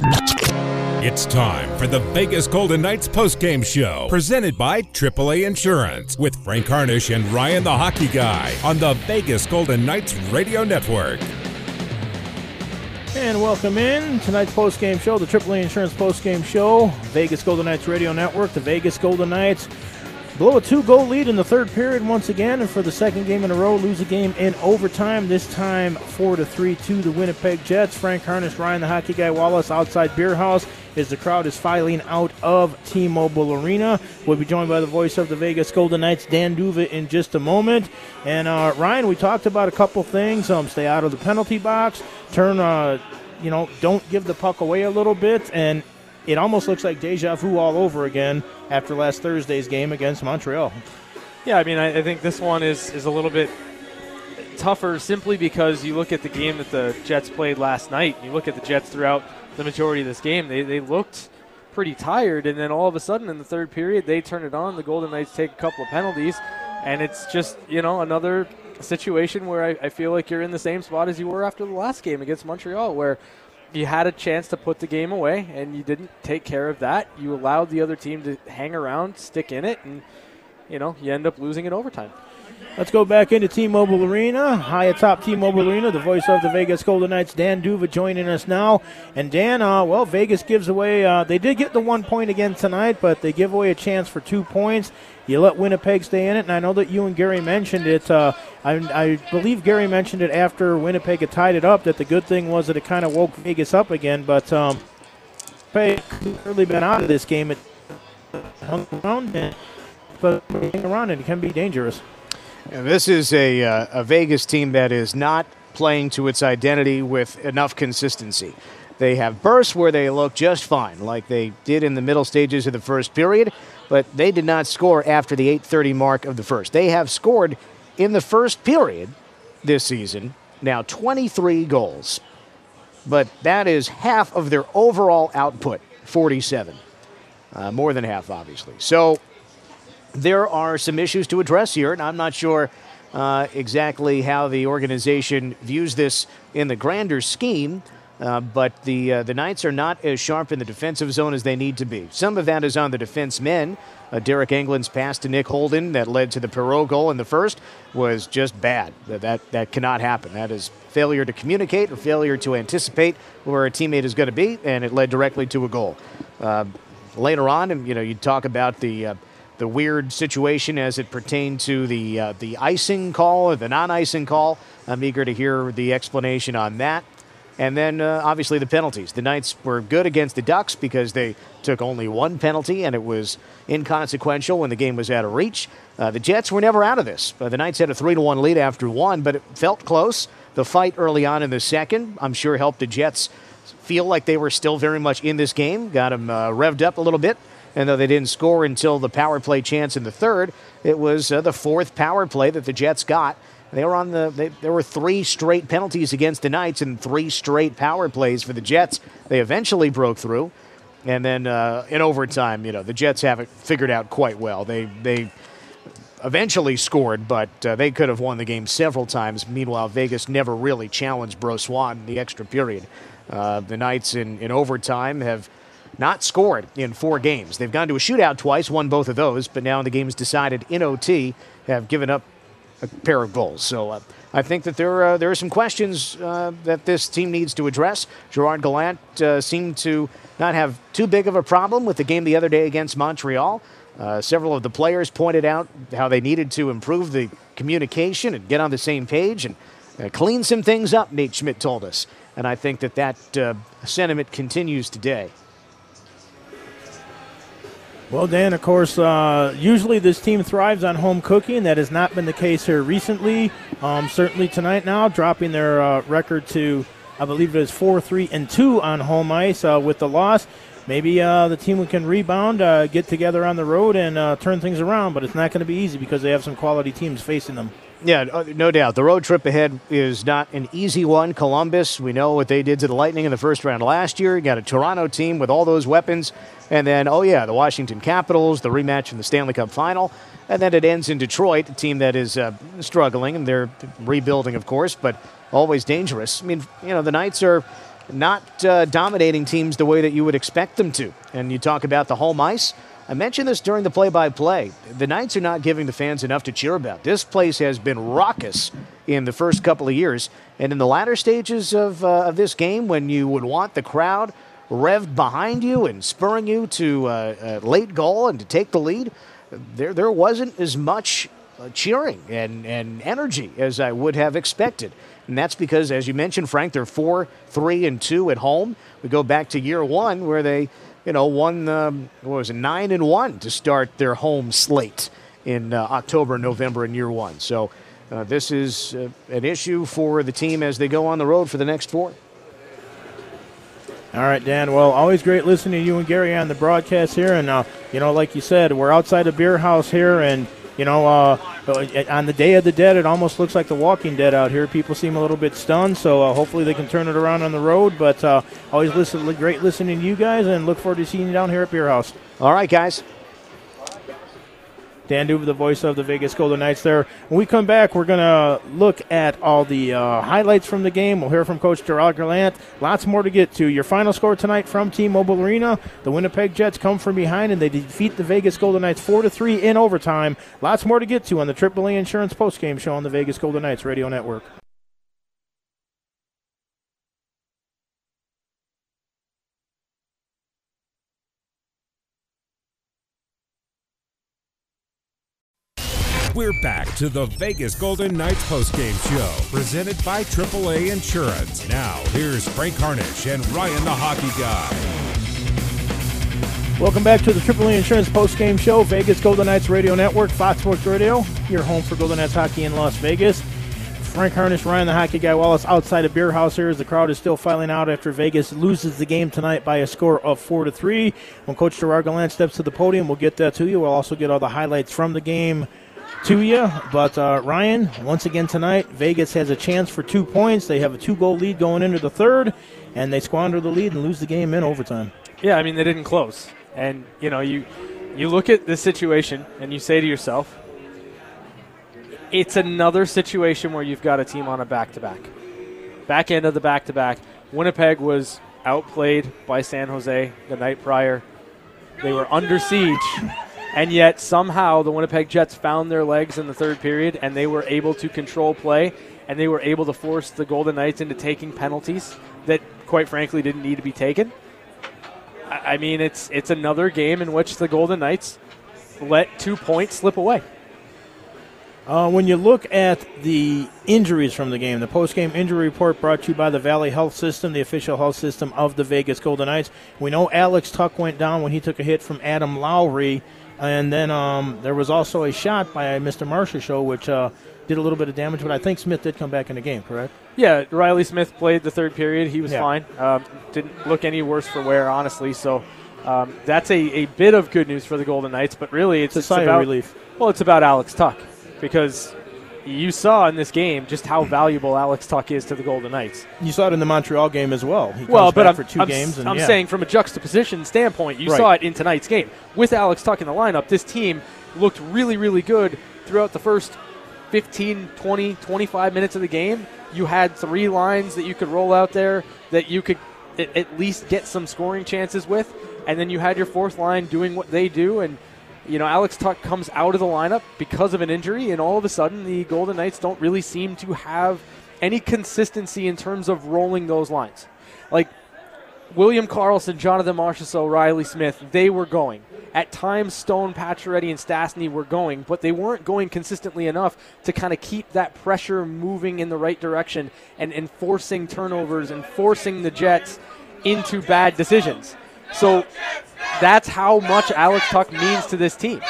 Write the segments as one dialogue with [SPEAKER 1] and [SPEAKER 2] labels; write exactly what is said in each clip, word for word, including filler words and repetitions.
[SPEAKER 1] It's time for the Vegas Golden Knights postgame show, presented by triple A Insurance, with Frank Harnish and Ryan the Hockey Guy on the Vegas Golden Knights Radio Network.
[SPEAKER 2] And welcome in tonight's postgame show, the triple A Insurance postgame show, Vegas Golden Knights Radio Network. The Vegas Golden Knights blow a two-goal lead in the third period once again, and for the second game in a row, lose a game in overtime, this time four to three to the Winnipeg Jets. Frank Harnish, Ryan the Hockey Guy Wallace outside Beer House as the crowd is filing out of T-Mobile Arena. We'll be joined by the voice of the Vegas Golden Knights, Dan D'Uva, in just a moment. And uh, Ryan, we talked about a couple things. Um, stay out of the penalty box, turn, uh, you know, don't give the puck away a little bit, and it almost looks like deja vu all over again after last Thursday's game against Montreal.
[SPEAKER 3] Yeah, I mean, I, I think this one is, is a little bit tougher simply because you look at the game that the Jets played last night. You look at the Jets throughout the majority of this game. They, they looked pretty tired, and then all of a sudden in the third period, they turn it on. The Golden Knights take a couple of penalties, and it's just, you know, another situation where I, I feel like you're in the same spot as you were after the last game against Montreal, where you had a chance to put the game away, and you didn't take care of that. You allowed the other team to hang around, stick in it, and, you know, you end up losing in overtime.
[SPEAKER 2] Let's go back into T-Mobile Arena. High atop T-Mobile Arena, the voice of the Vegas Golden Knights, Dan D'Uva, joining us now. And Dan, uh, well, Vegas gives away, uh, they did get the one point again tonight, but they give away a chance for two points. You let Winnipeg stay in it, and I know that you and Gary mentioned it. Uh, I, I believe Gary mentioned it after Winnipeg had tied it up, that the good thing was that it kind of woke Vegas up again. But um, Winnipeg really been out of this game. It hung around, and, but hang around, and it can be dangerous.
[SPEAKER 4] And this is a, uh, a Vegas team that is not playing to its identity with enough consistency. They have bursts where they look just fine, like they did in the middle stages of the first period, but they did not score after the eight thirty mark of the first. They have scored in the first period this season, now twenty-three goals. But that is half of their overall output, forty-seven. Uh, more than half, obviously. So there are some issues to address here, and I'm not sure uh, exactly how the organization views this in the grander scheme, uh, but the uh, the Knights are not as sharp in the defensive zone as they need to be. Some of that is on the defensemen. Uh, Derek Engelland's pass to Nick Holden that led to the Perreault goal in the first was just bad. That, that, that cannot happen. That is failure to communicate or failure to anticipate where a teammate is going to be, and it led directly to a goal. Uh, later on, and you know, you talk about the uh, the weird situation as it pertained to the uh, the icing call or the non-icing call. I'm eager to hear the explanation on that. And then, uh, obviously, the penalties. The Knights were good against the Ducks because they took only one penalty, and it was inconsequential when the game was out of reach. Uh, the Jets were never out of this. Uh, the Knights had a three to one lead after one, but it felt close. The fight early on in the second, I'm sure, helped the Jets feel like they were still very much in this game, got them uh, revved up a little bit. And though they didn't score until the power play chance in the third, it was uh, the fourth power play that the Jets got. They were on the. They, there were three straight penalties against the Knights and three straight power plays for the Jets. They eventually broke through, and then uh, in overtime, you know, the Jets have it figured out quite well. They they eventually scored, but uh, they could have won the game several times. Meanwhile, Vegas never really challenged Brossoit in the extra period. Uh, the Knights in, in overtime have not scored in four games. They've gone to a shootout twice, won both of those, but now in the games decided in O T, have given up a pair of goals. So uh, I think that there uh, there are some questions uh, that this team needs to address. Gerard Gallant uh, seemed to not have too big of a problem with the game the other day against Montreal. Uh, several of the players pointed out how they needed to improve the communication and get on the same page and uh, clean some things up, Nate Schmidt told us. And I think that that uh, sentiment continues today.
[SPEAKER 2] Well, Dan, of course, uh, usually this team thrives on home cooking. That has not been the case here recently. Um, certainly tonight now, dropping their uh, record to, I believe it is four three and two on home ice uh, with the loss. Maybe uh, the team can rebound, uh, get together on the road, and uh, turn things around, but it's not going to be easy because they have some quality teams facing them.
[SPEAKER 4] Yeah, no doubt. The road trip ahead is not an easy one. Columbus, we know what they did to the Lightning in the first round last year. You got a Toronto team with all those weapons. And then, oh yeah, the Washington Capitals, the rematch in the Stanley Cup final. And then it ends in Detroit, a team that is uh, struggling, and they're rebuilding, of course, but always dangerous. I mean, you know, the Knights are not uh, dominating teams the way that you would expect them to. And you talk about the home ice. I mentioned this during the play-by-play. The Knights are not giving the fans enough to cheer about. This place has been raucous in the first couple of years. And in the latter stages of, uh, of this game, when you would want the crowd revved behind you and spurring you to uh, a late goal and to take the lead, there there wasn't as much uh, cheering and, and energy as I would have expected. And that's because, as you mentioned, Frank, they're four, three, and two at home. We go back to year one where they, you know, won, um, what was it, nine and one to start their home slate in uh, October and November in year one. So uh, this is uh, an issue for the team as they go on the road for the next four.
[SPEAKER 2] All right, Dan. Well, always great listening to you and Gary on the broadcast here. And, uh, you know, like you said, we're outside a beer house here. And, you know, uh, on the Day of the Dead, it almost looks like The Walking Dead out here. People seem a little bit stunned. So uh, hopefully they can turn it around on the road. But uh, always listen, great listening to you guys. And look forward to seeing you down here at Beer House.
[SPEAKER 4] All right, guys.
[SPEAKER 2] Dan Duva, the voice of the Vegas Golden Knights there. When we come back, we're going to look at all the uh, highlights from the game. We'll hear from Coach Gerard Gallant. Lots more to get to. Your final score tonight from T-Mobile Arena. The Winnipeg Jets come from behind, and they defeat the Vegas Golden Knights four to three in overtime. Lots more to get to on the triple A Insurance postgame show on the Vegas Golden Knights Radio Network.
[SPEAKER 1] We're back to the Vegas Golden Knights postgame show, presented by triple A Insurance. Now, here's Frank Harnish and Ryan the Hockey Guy.
[SPEAKER 2] Welcome back to the triple A Insurance postgame show, Vegas Golden Knights Radio Network, Fox Sports Radio, your home for Golden Knights hockey in Las Vegas. Frank Harnish, Ryan the Hockey Guy Wallace outside a beer house here as the crowd is still filing out after Vegas loses the game tonight by a score of four to three. When Coach Gerard Gallant steps to the podium, we'll get that to you. We'll also get all the highlights from the game to you. But uh, Ryan, once again tonight, Vegas has a chance for two points. They have a two-goal lead going into the third, and they squander the lead and lose the game in overtime.
[SPEAKER 3] Yeah, I mean, they didn't close. And, you know, you you look at this situation and you say to yourself, it's another situation where you've got a team on a back-to-back. Back end of the back-to-back. Winnipeg was outplayed by San Jose the night prior. They were under siege. And yet, somehow, the Winnipeg Jets found their legs in the third period, and they were able to control play, and they were able to force the Golden Knights into taking penalties that, quite frankly, didn't need to be taken. I mean, it's it's another game in which the Golden Knights let two points slip away.
[SPEAKER 2] Uh, when you look at the injuries from the game, the post-game injury report brought to you by the Valley Health System, the official health system of the Vegas Golden Knights. We know Alex Tuch went down when he took a hit from Adam Lowry, and then um, there was also a shot by Mister Marchessault, which uh, did a little bit of damage, but I think Smith did come back in the game, correct?
[SPEAKER 3] Yeah, Riley Smith played the third period. He was
[SPEAKER 2] yeah.
[SPEAKER 3] fine. Um, didn't look any worse for wear, honestly, so um, that's a, a bit of good news for the Golden Knights, but really it's,
[SPEAKER 2] it's a
[SPEAKER 3] it's
[SPEAKER 2] sigh
[SPEAKER 3] about
[SPEAKER 2] of relief.
[SPEAKER 3] Well, it's about Alex Tuch. Because you saw in this game just how valuable Alex Tuch is to the Golden Knights.
[SPEAKER 2] You saw it in the Montreal game as well. He comes
[SPEAKER 3] well, but
[SPEAKER 2] back
[SPEAKER 3] I'm,
[SPEAKER 2] for two
[SPEAKER 3] I'm,
[SPEAKER 2] games. And
[SPEAKER 3] I'm
[SPEAKER 2] yeah.
[SPEAKER 3] saying from a juxtaposition standpoint, you
[SPEAKER 2] right.
[SPEAKER 3] saw it in tonight's game. With Alex Tuch in the lineup, this team looked really, really good throughout the first fifteen, twenty, twenty-five minutes of the game. You had three lines that you could roll out there that you could at least get some scoring chances with, and then you had your fourth line doing what they do, and you know, Alex Tuch comes out of the lineup because of an injury, and all of a sudden the Golden Knights don't really seem to have any consistency in terms of rolling those lines. Like, William Karlsson, Jonathan Marchessault, Riley Smith, they were going. At times, Stone, Pacioretty, and Stastny were going, but they weren't going consistently enough to kind of keep that pressure moving in the right direction and, and forcing turnovers and forcing the Jets into bad decisions. So that's how much Alex Tuch means to this team.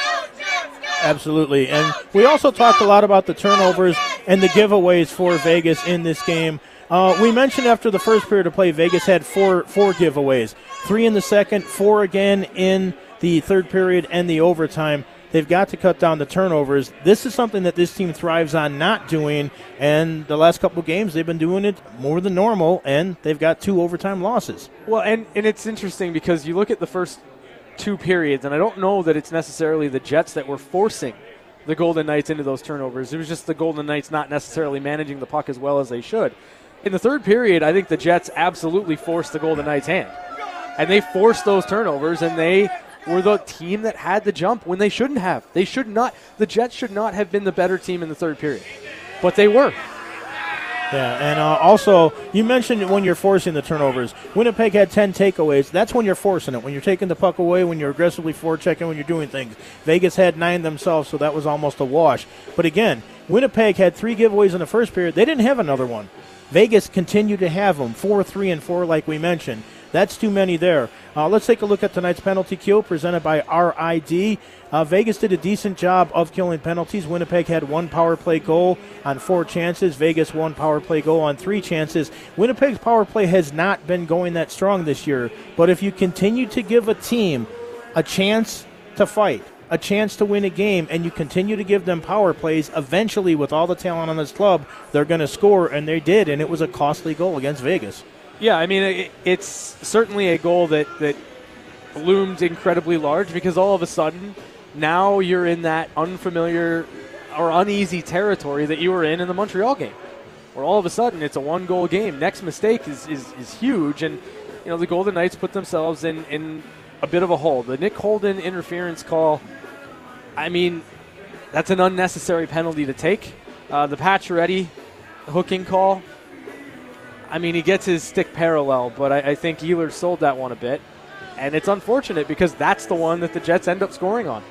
[SPEAKER 2] Absolutely. And we also talked a lot about the turnovers and the giveaways for Vegas in this game. Uh, we mentioned after the first period of play, Vegas had four four giveaways. Three in the second, four again in the third period and the overtime. They've got to cut down the turnovers. This is something that this team thrives on not doing, and the last couple of games they've been doing it more than normal, and they've got two overtime losses.
[SPEAKER 3] Well, and, and it's interesting because you look at the first two periods, and I don't know that it's necessarily the Jets that were forcing the Golden Knights into those turnovers. It was just the Golden Knights not necessarily managing the puck as well as they should. in the third period, I think the Jets absolutely forced the Golden Knights' hand. And they forced those turnovers, and they were the team that had the jump when they shouldn't have. They should not. The Jets should not have been the better team in the third period. But they were.
[SPEAKER 2] Yeah, and uh, also, you mentioned when you're forcing the turnovers. Winnipeg had ten takeaways. That's when you're forcing it. When you're taking the puck away, when you're aggressively forechecking, when you're doing things. Vegas had nine themselves, so that was almost a wash. But again, Winnipeg had three giveaways in the first period. They didn't have another one. Vegas continued to have them, four, three, and four, like we mentioned. That's too many there. Uh, let's take a look at tonight's penalty kill presented by R I D. Uh, Vegas did a decent job of killing penalties. Winnipeg had one power play goal on four chances. Vegas one power play goal on three chances. Winnipeg's power play has not been going that strong this year. But if you continue to give a team a chance to fight, a chance to win a game, and you continue to give them power plays, eventually with all the talent on this club, they're going to score, and they did, and it was a costly goal against Vegas.
[SPEAKER 3] Yeah, I mean, it, it's certainly a goal that, that loomed incredibly large because all of a sudden now you're in that unfamiliar or uneasy territory that you were in in the Montreal game, where all of a sudden it's a one-goal game. Next mistake is, is, is huge, and you know the Golden Knights put themselves in, in a bit of a hole. The Nick Holden interference call, I mean, that's an unnecessary penalty to take. Uh, the Pacioretty hooking call, I mean, he gets his stick parallel, but I, I think Ehlers sold that one a bit. And it's unfortunate because that's the one that the Jets end up scoring on.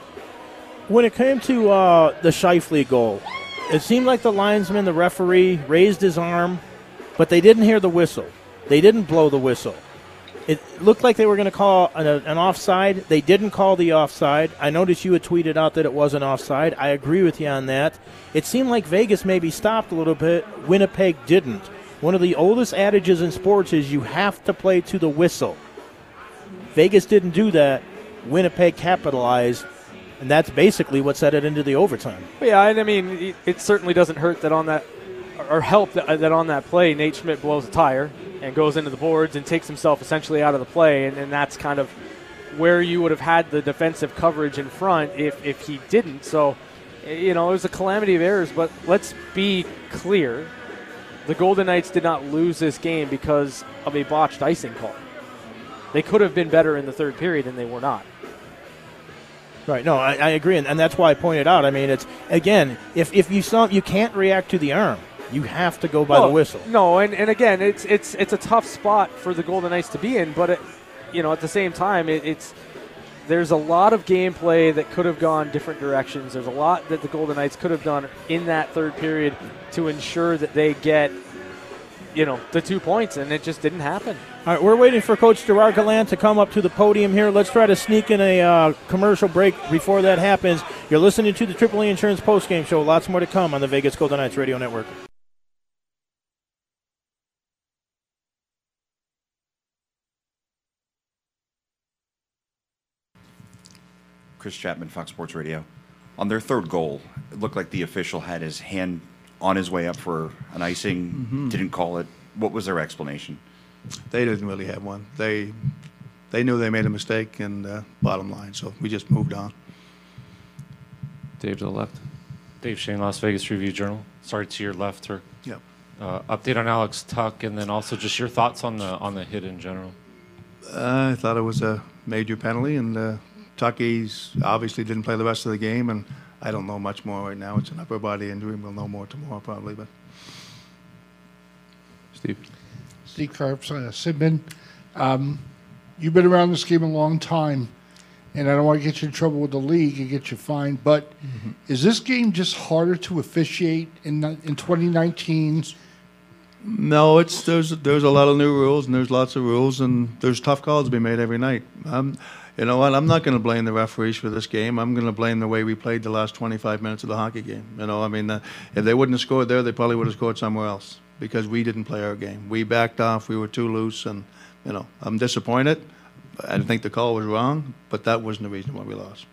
[SPEAKER 2] When it came to uh, the Scheifele goal, it seemed like the linesman, the referee, raised his arm, but they didn't hear the whistle. They didn't blow the whistle. It looked like they were going to call an, an offside. They didn't call the offside. I noticed you had tweeted out that it wasn't offside. I agree with you on that. It seemed like Vegas maybe stopped a little bit. Winnipeg didn't. One of the oldest adages in sports is you have to play to the whistle. Vegas didn't do that. Winnipeg capitalized, and that's basically what set it into the overtime.
[SPEAKER 3] Yeah, I mean, it certainly doesn't hurt that on that, or help that, that on that play, Nate Schmidt blows a tire and goes into the boards and takes himself essentially out of the play, and, and that's kind of where you would have had the defensive coverage in front if, if he didn't. So, you know, it was a calamity of errors, but let's be clear. The Golden Knights did not lose this game because of a botched icing call. They could have been better in the third period, and they were not.
[SPEAKER 2] Right. No, I, I agree, and, and that's why I pointed out. I mean, it's again, if if you saw, you can't react to the arm. You have to go by
[SPEAKER 3] well,
[SPEAKER 2] the whistle.
[SPEAKER 3] No, and, and again, it's it's it's a tough spot for the Golden Knights to be in, but it, you know, at the same time, it, it's there's a lot of gameplay that could have gone different directions. There's a lot that the Golden Knights could have done in that third period to ensure that they get, you know, the two points, and it just didn't happen.
[SPEAKER 2] All right, we're waiting for Coach Gerard Gallant to come up to the podium here. Let's try to sneak in a uh, commercial break before that happens. You're listening to the Triple A Insurance Postgame Show. Lots more to come on the Vegas Golden Knights Radio Network.
[SPEAKER 5] Chris Chapman, Fox Sports Radio. On their third goal, it looked like the official had his hand on his way up for an icing, mm-hmm. didn't call it. What was their explanation?
[SPEAKER 6] They didn't really have one. They they knew they made a mistake, and uh, bottom line, so we just moved on.
[SPEAKER 7] Dave to the left. Dave Shane, Las Vegas Review-Journal. Sorry, to your left, or
[SPEAKER 6] yep.
[SPEAKER 7] uh, update on Alex Tuch, and then also just your thoughts on the on the hit in general.
[SPEAKER 6] Uh, I thought it was a major penalty, and uh, Tucky's obviously didn't play the rest of the game, and I don't know much more right now. It's an upper body injury. We'll know more tomorrow probably. But
[SPEAKER 7] Steve.
[SPEAKER 8] Steve Carps, uh, Sidman. Um, you've been around this game a long time, and I don't want to get you in trouble with the league and get you fined, but mm-hmm. is this game just harder to officiate in in twenty nineteen?
[SPEAKER 6] No, it's there's there's a lot of new rules, and there's lots of rules, and there's tough calls to be made every night. Um, you know what? I'm not going to blame the referees for this game. I'm going to blame the way we played the last twenty-five minutes of the hockey game. You know, I mean, uh, if they wouldn't have scored there, they probably would have scored somewhere else because we didn't play our game. We backed off. We were too loose, and you know, I'm disappointed. I think the call was wrong, but that wasn't the reason why we lost.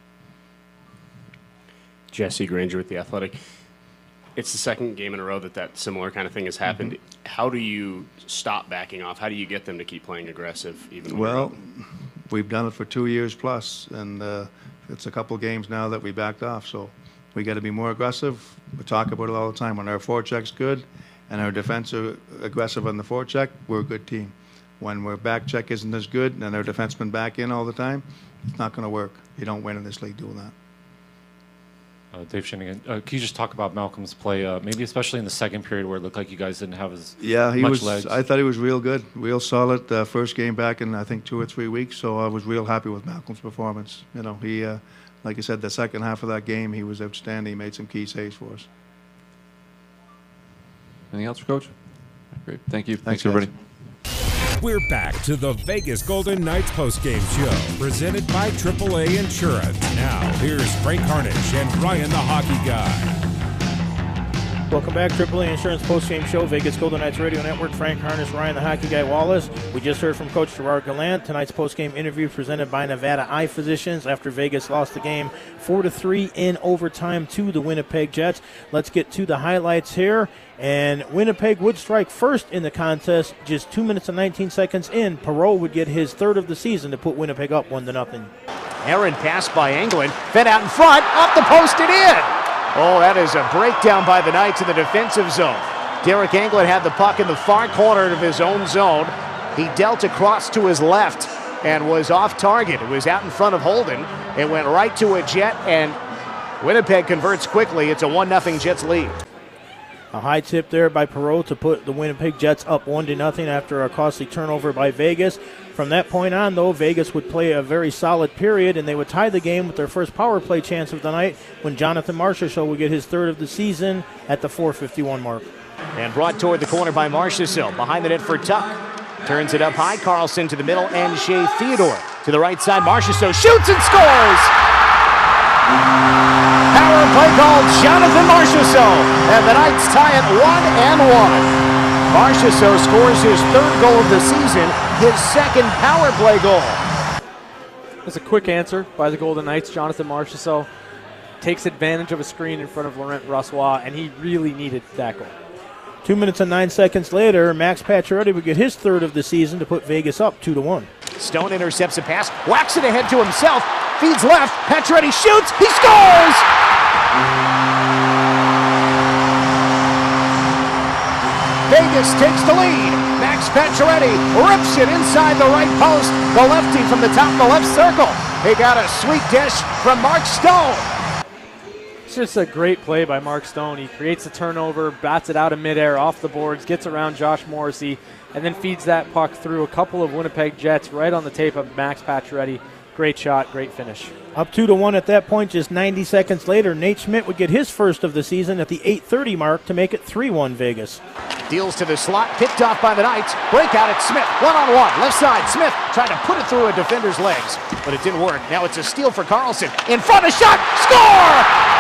[SPEAKER 9] Jesse Granger with The Athletic. It's the second game in a row that that similar kind of thing has happened. Mm-hmm. How do you stop backing off? How do you get them to keep playing aggressive? Even
[SPEAKER 6] well, we've done it for two years plus, and uh, it's a couple games now that we backed off. So we got to be more aggressive. We talk about it all the time. When our forecheck's good, and our defense are aggressive on the forecheck, we're a good team. When our back check isn't as good and our defensemen back in all the time, it's not going to work. You don't win in this league doing that.
[SPEAKER 7] Uh, Dave Shinigan, uh, can you just talk about Malcolm's play, uh, maybe especially in the second period where it looked like you guys didn't have as
[SPEAKER 6] yeah, he
[SPEAKER 7] much
[SPEAKER 6] was,
[SPEAKER 7] legs?
[SPEAKER 6] I thought he was real good, real solid. Uh, first game back in, I think, two or three weeks, so I was real happy with Malcolm's performance. You know, he, uh, like I said, the second half of that game, he was outstanding. He made some key saves for us.
[SPEAKER 10] Anything else for Coach? Great. Thank you.
[SPEAKER 6] Thanks,
[SPEAKER 10] Thanks everybody.
[SPEAKER 1] We're back to the Vegas Golden Knights postgame show, presented by triple A Insurance. Now, here's Frank Harnish and Ryan the Hockey Guy.
[SPEAKER 2] Welcome back, triple A Insurance postgame show, Vegas Golden Knights Radio Network. Frank Harnish, Ryan the Hockey Guy Wallace. We just heard from Coach Gerard Gallant. Tonight's postgame interview presented by Nevada Eye Physicians after Vegas lost the game four to three in overtime to the Winnipeg Jets. Let's get to the highlights here. And Winnipeg would strike first in the contest. Just two minutes and nineteen seconds in, Perreault would get his third of the season to put Winnipeg up one to nothing.
[SPEAKER 4] Aaron passed by Englund, fed out in front, off the post and in. Oh, that is a breakdown by the Knights in the defensive zone. Derek Englund had the puck in the far corner of his own zone. He dealt across to his left and was off target. It was out in front of Holden. It went right to a Jet, and Winnipeg converts quickly. It's a one nothing Jets lead.
[SPEAKER 2] A high tip there by Perreault to put the Winnipeg Jets up one to nothing after a costly turnover by Vegas. From that point on, though, Vegas would play a very solid period, and they would tie the game with their first power play chance of the night when Jonathan Marchessault would get his third of the season at the four fifty-one mark.
[SPEAKER 4] And brought toward the corner by Marchessault. Behind the net for Tuck. Turns it up high. Carlson to the middle, and Shea Theodore to the right side. Marchessault shoots and scores! Power play called Jonathan Marchessault, and the Knights tie it one and one. Marchessault scores his third goal of the season, his second power play goal.
[SPEAKER 3] That's a quick answer by the Golden Knights. Jonathan Marchessault takes advantage of a screen in front of Laurent Brossoit, and he really needed that goal.
[SPEAKER 2] Two minutes and nine seconds later, Max Pacioretty would get his third of the season to put Vegas up two to one.
[SPEAKER 4] Stone intercepts a pass, whacks it ahead to himself, feeds left, Pacioretty shoots, he scores! Vegas takes the lead. Max Pacioretty rips it inside the right post. The lefty from the top of the left circle. He got a sweet dish from Mark Stone.
[SPEAKER 3] It's just a great play by Mark Stone. He creates a turnover, bats it out of midair, off the boards, gets around Josh Morrissey, and then feeds that puck through a couple of Winnipeg Jets right on the tape of Max Pacioretty. Great shot, great finish.
[SPEAKER 2] Up two to one at that point. Just ninety seconds later, Nate Schmidt would get his first of the season at the eight thirty mark to make it three one Vegas.
[SPEAKER 4] Deals to the slot, picked off by the Knights. Breakout at Smith, one-on-one, left side. Smith trying to put it through a defender's legs, but it didn't work. Now it's a steal for Carlson. In front, a shot, score!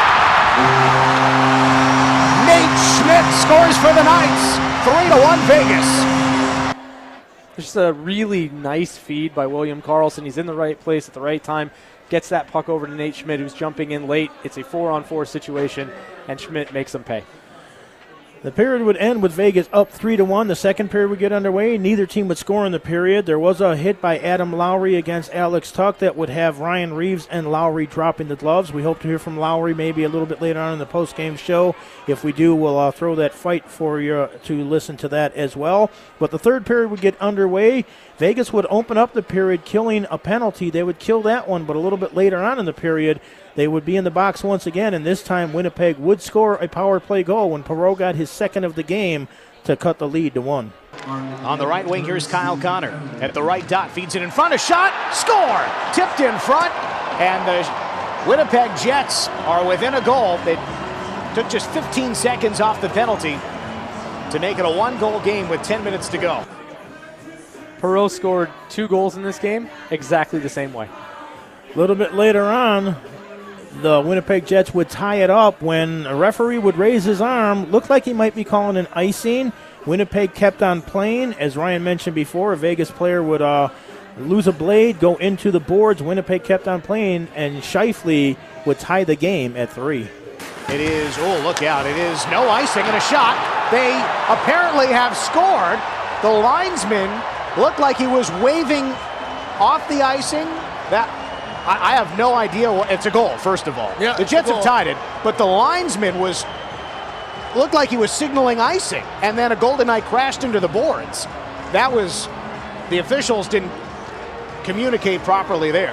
[SPEAKER 4] Nate Schmidt scores for the Knights. three to one Vegas.
[SPEAKER 3] Just a really nice feed by William Karlsson. He's in the right place at the right time. Gets that puck over to Nate Schmidt, who's jumping in late. It's a four-on-four situation, and Schmidt makes them pay.
[SPEAKER 2] The period would end with Vegas up three to one. The second period would get underway. Neither team would score in the period. There was a hit by Adam Lowry against Alex Tuck that would have Ryan Reeves and Lowry dropping the gloves. We hope to hear from Lowry maybe a little bit later on in the post-game show. If we do, we'll uh, throw that fight for you to listen to that as well. But the third period would get underway. Vegas would open up the period, killing a penalty. They would kill that one, but a little bit later on in the period, they would be in the box once again, and this time Winnipeg would score a power play goal when Perreault got his second of the game to cut the lead to one.
[SPEAKER 4] On the right wing, here's Kyle Connor. At the right dot, feeds it in front, a shot, score! Tipped in front, and the Winnipeg Jets are within a goal. They took just fifteen seconds off the penalty to make it a one-goal game with ten minutes to go.
[SPEAKER 3] Perreault scored two goals in this game exactly the same way.
[SPEAKER 2] A little bit later on, the Winnipeg Jets would tie it up when a referee would raise his arm. Looked like he might be calling an icing. Winnipeg kept on playing. As Ryan mentioned before, a Vegas player would uh, lose a blade, go into the boards. Winnipeg kept on playing, and Scheifele would tie the game at three.
[SPEAKER 4] It is, oh, look out. It is no icing and a shot. They apparently have scored. The linesman looked like he was waving off the icing. That I, I have no idea what, it's a goal, first of all.
[SPEAKER 8] Yeah,
[SPEAKER 4] the Jets have tied it, but the linesman was looked like he was signaling icing, and then a Golden Knight crashed into the boards. That was, the officials didn't communicate properly there.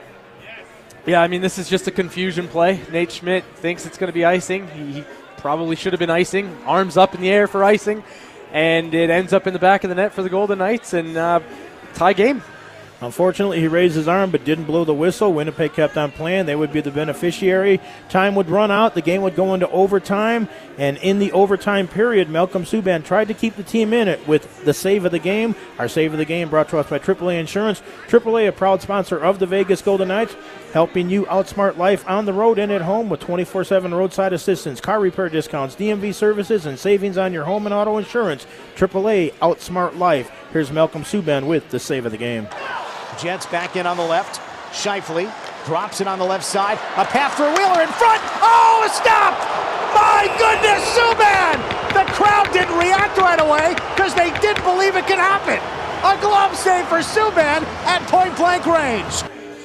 [SPEAKER 3] Yeah, I mean, this is just a confusion play. Nate Schmidt thinks it's going to be icing. He, he probably should have been icing. Arms up in the air for icing, and it ends up in the back of the net for the Golden Knights, and uh, tie game.
[SPEAKER 2] Unfortunately, he raised his arm but didn't blow the whistle. Winnipeg kept on playing. They would be the beneficiary. Time would run out. The game would go into overtime. And in the overtime period, Malcolm Subban tried to keep the team in it with the save of the game. Our save of the game brought to us by triple A Insurance. triple A, a proud sponsor of the Vegas Golden Knights, helping you outsmart life on the road and at home with twenty-four seven roadside assistance, car repair discounts, D M V services, and savings on your home and auto insurance. triple A, outsmart life. Here's Malcolm Subban with the save of the game.
[SPEAKER 4] Jets back in on the left. Scheifele drops it on the left side. A pass for Wheeler in front. Oh, a stop! My goodness, Subban! The crowd didn't react right away because they didn't believe it could happen. A glove save for Subban at point-blank range.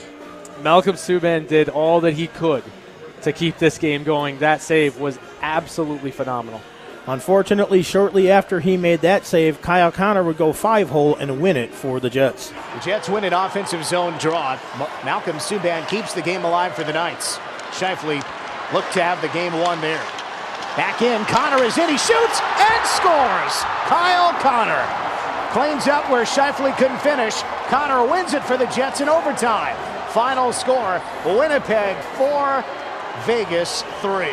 [SPEAKER 3] Malcolm Subban did all that he could to keep this game going. That save was absolutely phenomenal.
[SPEAKER 2] Unfortunately, shortly after he made that save, Kyle Connor would go five-hole and win it for the Jets.
[SPEAKER 4] The Jets win an offensive zone draw. Ma- Malcolm Subban keeps the game alive for the Knights. Scheifele looked to have the game won there. Back in, Connor is in, he shoots and scores! Kyle Connor cleans up where Scheifele couldn't finish. Connor wins it for the Jets in overtime. Final score, Winnipeg four, Vegas three.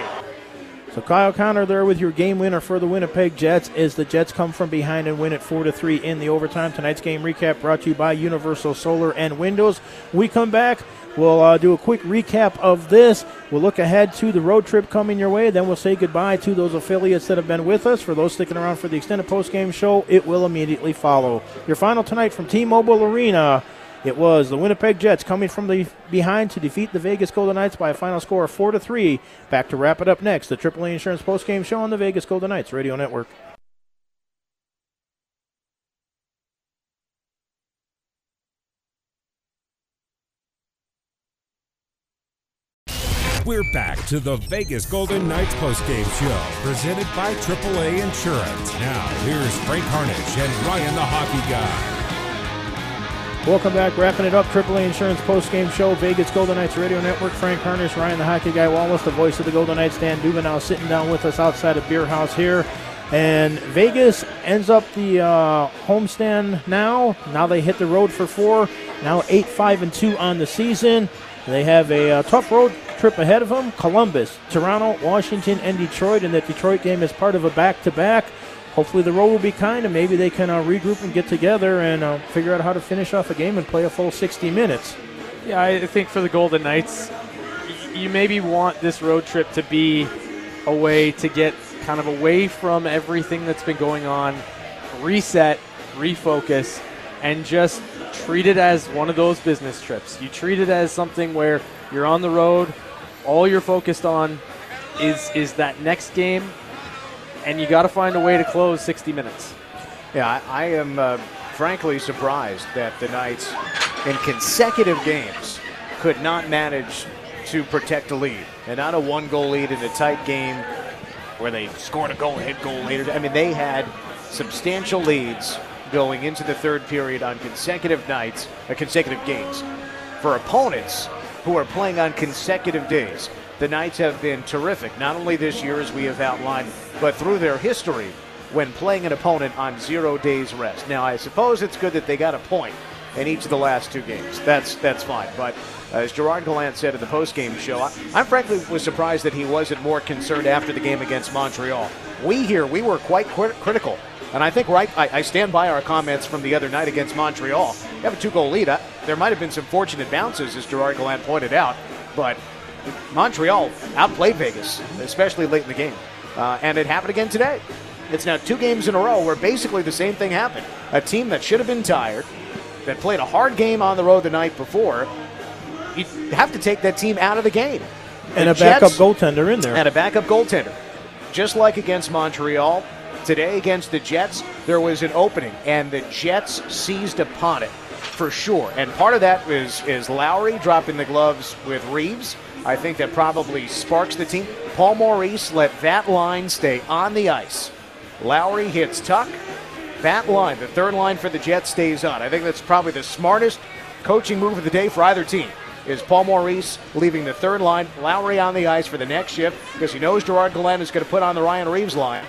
[SPEAKER 2] So Kyle Connor there with your game winner for the Winnipeg Jets as the Jets come from behind and win it four to three in the overtime. Tonight's game recap brought to you by Universal Solar and Windows. We come back, we'll uh, do a quick recap of this. We'll look ahead to the road trip coming your way. Then we'll say goodbye to those affiliates that have been with us. For those sticking around for the extended postgame show, it will immediately follow. Your final tonight from T-Mobile Arena. It was the Winnipeg Jets coming from the behind to defeat the Vegas Golden Knights by a final score of four to three. Back to wrap it up next, the triple A Insurance postgame show on the Vegas Golden Knights Radio Network.
[SPEAKER 1] We're back to the Vegas Golden Knights postgame show, presented by triple A Insurance. Now, here's Frank Harnish and Ryan the Hockey Guy.
[SPEAKER 2] Welcome back, wrapping it up, triple A Insurance postgame show, Vegas Golden Knights Radio Network. Frank Harnish, Ryan the Hockey Guy Wallace, the voice of the Golden Knights, Dan Duvenau sitting down with us outside of Beer House here. And Vegas ends up the uh, homestand now. Now they hit the road for four. Now eight, five, and two on the season. They have a uh, tough road trip ahead of them. Columbus, Toronto, Washington, and Detroit. And that Detroit game is part of a back-to-back. Hopefully the road will be kind, and maybe they can uh, regroup and get together and uh, figure out how to finish off a game and play a full sixty minutes.
[SPEAKER 3] Yeah, I think for the Golden Knights, you maybe want this road trip to be a way to get kind of away from everything that's been going on, reset, refocus, and just treat it as one of those business trips. You treat it as something where you're on the road, all you're focused on is is that next game, and you got to find a way to close sixty minutes.
[SPEAKER 4] Yeah, I, I am uh, frankly surprised that the Knights, in consecutive games, could not manage to protect a lead. And not a one-goal lead in a tight game where they scored a goal and hit goal later. I mean, they had substantial leads going into the third period on consecutive nights, uh, consecutive games. For opponents who are playing on consecutive days, the Knights have been terrific, not only this year as we have outlined, but through their history when playing an opponent on zero days rest. Now, I suppose it's good that they got a point in each of the last two games. That's that's fine. But uh, as Gerard Gallant said in the postgame show, I, I frankly was surprised that he wasn't more concerned after the game against Montreal. We here, we were quite crit- critical. And I think right, I, I stand by our comments from the other night against Montreal. You have a two-goal lead. I, there might have been some fortunate bounces, as Gerard Gallant pointed out, but Montreal outplayed Vegas, especially late in the game. Uh, and it happened again today. It's now two games in a row where basically the same thing happened. A team that should have been tired, that played a hard game on the road the night before, you have to take that team out of the game.
[SPEAKER 2] And
[SPEAKER 4] the
[SPEAKER 2] a backup
[SPEAKER 4] Jets,
[SPEAKER 2] goaltender in there.
[SPEAKER 4] And a backup goaltender. Just like against Montreal, today against the Jets, there was an opening, and the Jets seized upon it for sure. And part of that is, is Lowry dropping the gloves with Reeves. I think that probably sparks the team. Paul Maurice let that line stay on the ice. Lowry hits Tuck. That line, the third line for the Jets, stays on. I think that's probably the smartest coaching move of the day for either team, is Paul Maurice leaving the third line, Lowry on the ice for the next shift, because he knows Gerard Gallant is going to put on the Ryan Reeves line.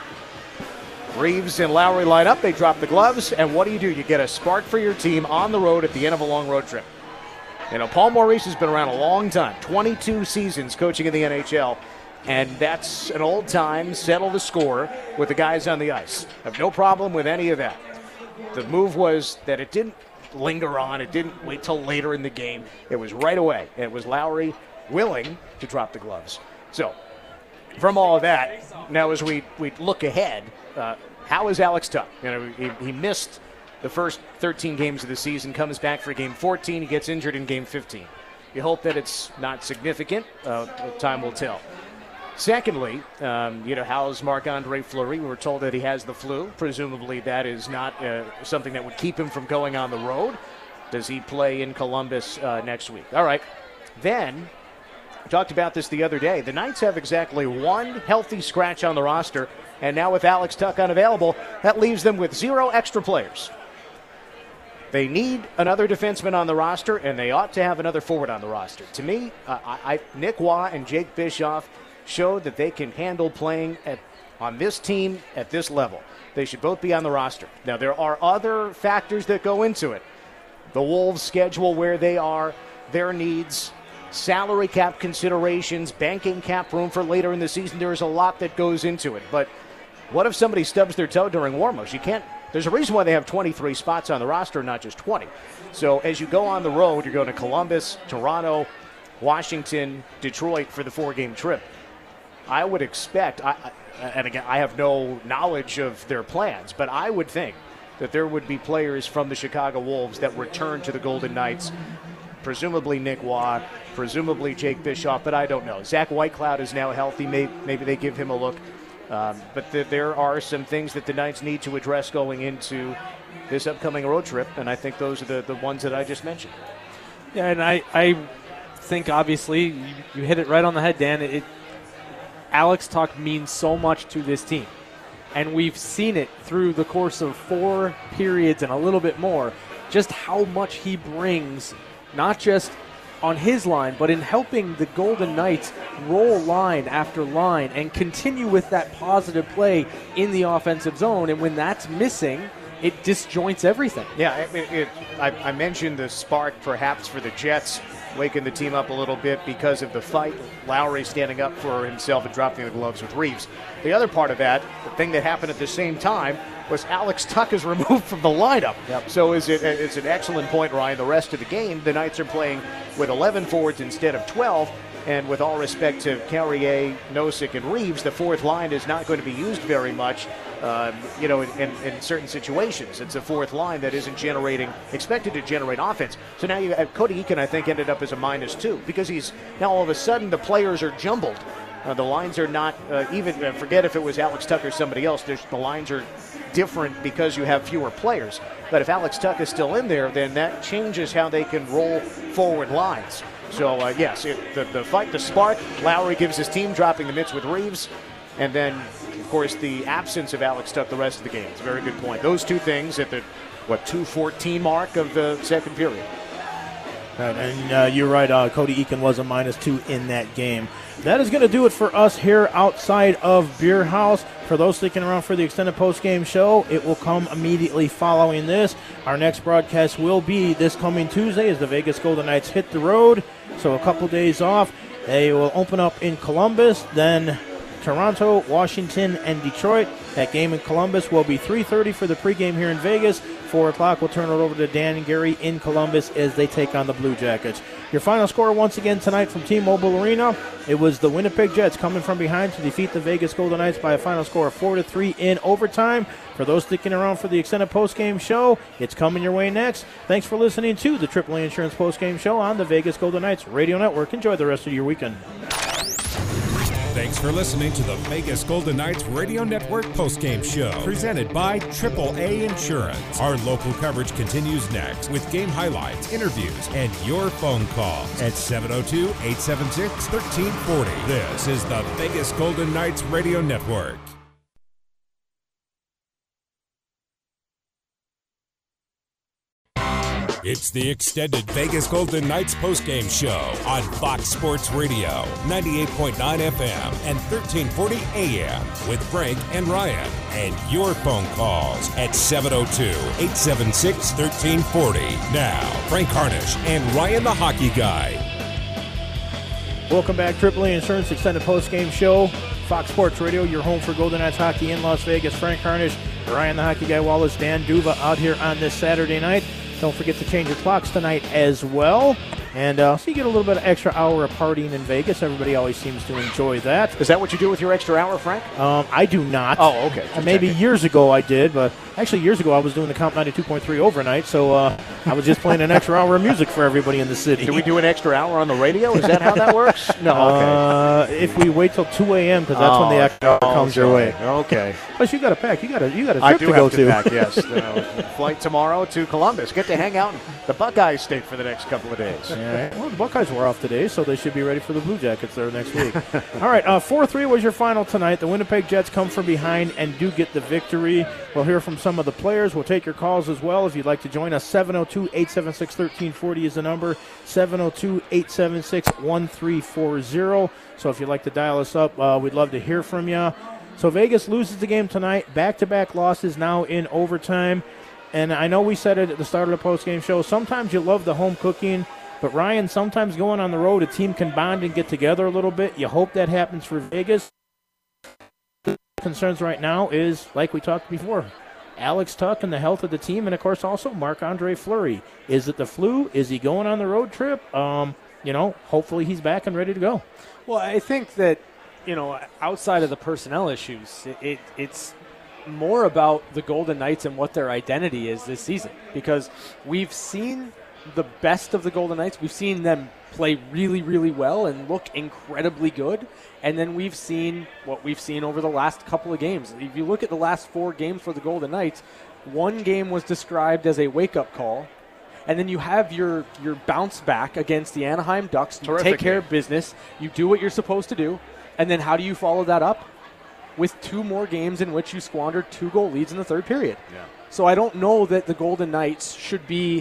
[SPEAKER 4] Reeves and Lowry line up, they drop the gloves, and what do you do? You get a spark for your team on the road at the end of a long road trip. You know, Paul Maurice has been around a long time, twenty-two seasons coaching in the N H L, and that's an old-time settle the score with the guys on the ice. I have no problem with any of that. The move was that it didn't linger on. It didn't wait till later in the game. It was right away. It was Lowry willing to drop the gloves. So, from all of that, now as we, we look ahead, uh, how is Alex Tuck? You know, he, he missed the first thirteen games of the season, comes back for game fourteen. He gets injured in game fifteen. You hope that it's not significant. Uh, time will tell. Secondly, um, you know, how's Marc-Andre Fleury? We were told that he has the flu. Presumably that is not uh, something that would keep him from going on the road. Does he play in Columbus uh, next week? All right. Then, we talked about this the other day. The Knights have exactly one healthy scratch on the roster, and now with Alex Tuck unavailable, that leaves them with zero extra players. They need another defenseman on the roster, and they ought to have another forward on the roster. To me, uh, I, I, Nick Waugh and Jake Bischoff showed that they can handle playing at, on this team at this level. They should both be on the roster. Now, there are other factors that go into it. The Wolves' schedule, where they are, their needs, salary cap considerations, banking cap room for later in the season. There is a lot that goes into it. But what if somebody stubs their toe during warm-ups? You can't. There's a reason why they have twenty-three spots on the roster, not just twenty. So as you go on the road, you're going to Columbus, Toronto, Washington, Detroit for the four-game trip. I would expect, I, I, and again, I have no knowledge of their plans, but I would think that there would be players from the Chicago Wolves that return to the Golden Knights, presumably Nick Waugh, presumably Jake Bischoff, but I don't know. Zach Whitecloud is now healthy. Maybe, maybe they give him a look. Um, but th- there are some things that the Knights need to address going into this upcoming road trip, and I think those are the, the ones that I just mentioned.
[SPEAKER 3] Yeah, and I, I think, obviously, you, you hit it right on the head, Dan. It, Alex Tuck means so much to this team. And we've seen it through the course of four periods and a little bit more, just how much he brings, not just on his line, but in helping the Golden Knights roll line after line and continue with that positive play in the offensive zone. And when that's missing, it disjoints everything.
[SPEAKER 4] Yeah, it, it, I, I mentioned the spark perhaps for the Jets, waking the team up a little bit because of the fight. Lowry standing up for himself and dropping the gloves with Reeves. The other part of that, the thing that happened at the same time, was Alex Tuck is removed from the lineup.
[SPEAKER 3] Yep.
[SPEAKER 4] So is it, it's an excellent point, Ryan. The rest of the game, the Knights are playing with eleven forwards instead of twelve. And with all respect to Carrier, Nosek, and Reeves, the fourth line is not going to be used very much, uh, you know, in, in, in certain situations. It's a fourth line that isn't generating, expected to generate offense. So now you have Cody Eakin, I think, ended up as a minus two because he's now all of a sudden the players are jumbled. Uh, the lines are not uh, even, uh, forget if it was Alex Tuck or somebody else, There's, the lines are different because you have fewer players. But if Alex Tuck is still in there, then that changes how they can roll forward lines. So, uh, yes, it, the, the fight, the spark, Lowry gives his team, dropping the mitts with Reeves. And then, of course, the absence of Alex Tuck the rest of the game. It's a very good point. Those two things at the, what, two fourteen mark of the second period.
[SPEAKER 2] Right, and uh, you're right, uh, Cody Eakin was a minus two in that game. That is going to do it for us here outside of Beer House. For those sticking around for the extended post-game show, it will come immediately following this. Our next broadcast will be this coming Tuesday as the Vegas Golden Knights hit the road. So a couple days off. They will open up in Columbus, then Toronto, Washington, and Detroit. That game in Columbus will be three thirty for the pregame here in Vegas. four o'clock, we'll turn it over to Dan and Gary in Columbus as they take on the Blue Jackets. Your final score once again tonight from T-Mobile Arena, it was the Winnipeg Jets coming from behind to defeat the Vegas Golden Knights by a final score of four to three in overtime. For those sticking around for the extended postgame show, it's coming your way next. Thanks for listening to the Triple A Insurance postgame show on the Vegas Golden Knights Radio Network. Enjoy the rest of your weekend.
[SPEAKER 1] Thanks for listening to the Vegas Golden Knights Radio Network postgame show, presented by triple A Insurance. Our local coverage continues next with game highlights, interviews, and your phone calls at seven oh two, eight seven six, one three four oh. This is the Vegas Golden Knights Radio Network. It's the extended Vegas Golden Knights postgame show on Fox Sports Radio, ninety-eight point nine F M and thirteen forty A M with Frank and Ryan. And your phone calls at seven oh two, eight seven six, one three four oh. Now, Frank Harnish and Ryan the Hockey Guy.
[SPEAKER 2] Welcome back, triple A Insurance Extended Postgame Show. Fox Sports Radio, your home for Golden Knights hockey in Las Vegas. Frank Harnish, Ryan the Hockey Guy Wallace, Dan Duva out here on this Saturday night. Don't forget to change your clocks tonight as well. And uh, so you get a little bit of extra hour of partying in Vegas. Everybody always seems to enjoy that.
[SPEAKER 4] Is that what you do with your extra hour, Frank?
[SPEAKER 2] Um, I do not.
[SPEAKER 4] Oh, okay.
[SPEAKER 2] Uh, maybe years ago I did, but actually years ago I was doing the Comp ninety-two point three overnight, so uh, I was just playing an extra hour of music for everybody in the city.
[SPEAKER 4] Do we do an extra hour on the radio? Is that how that works? No, okay.
[SPEAKER 2] Uh, if we wait till two A M, because that's oh, when the extra hour comes your way.
[SPEAKER 4] Okay.
[SPEAKER 2] Plus, you got to pack. You got a you got a trip
[SPEAKER 4] I do
[SPEAKER 2] to go
[SPEAKER 4] have to.
[SPEAKER 2] to.
[SPEAKER 4] Pack, yes. Uh, flight tomorrow to Columbus. Get to hang out in the Buckeye State for the next couple of days.
[SPEAKER 2] All right. Well, the Buckeyes were off today, so they should be ready for the Blue Jackets there next week. All right, uh, four three was your final tonight. The Winnipeg Jets come from behind and do get the victory. We'll hear from some of the players. We'll take your calls as well if you'd like to join us. seven oh two, eight seven six, one three four oh is the number. seven oh two, eight seven six, one three four oh. So if you'd like to dial us up, uh, we'd love to hear from you. So Vegas loses the game tonight. Back-to-back losses now in overtime. And I know we said it at the start of the postgame show, sometimes you love the home cooking, but Ryan, sometimes going on the road, a team can bond and get together a little bit. You hope that happens for Vegas. The concerns right now is, like we talked before, Alex Tuch and the health of the team, and, of course, also Marc-Andre Fleury. Is it the flu? Is he going on the road trip? Um, you know, hopefully he's back and ready to go.
[SPEAKER 3] Well, I think that, you know, outside of the personnel issues, it, it it's – more about the Golden Knights and what their identity is this season, because we've seen the best of the Golden Knights. We've seen them play really, really well and look incredibly good, and then we've seen what we've seen over the last couple of games. If you look at the last four games for the Golden Knights, one game was described as a wake-up call, and then you have your, your bounce back against the Anaheim Ducks. You
[SPEAKER 4] Terrific
[SPEAKER 3] take care
[SPEAKER 4] game.
[SPEAKER 3] of business. You do what you're supposed to do, and then how do you follow that up? With two more games in which you squandered two goal leads in the third period.
[SPEAKER 4] Yeah.
[SPEAKER 3] So I don't know that the Golden Knights should be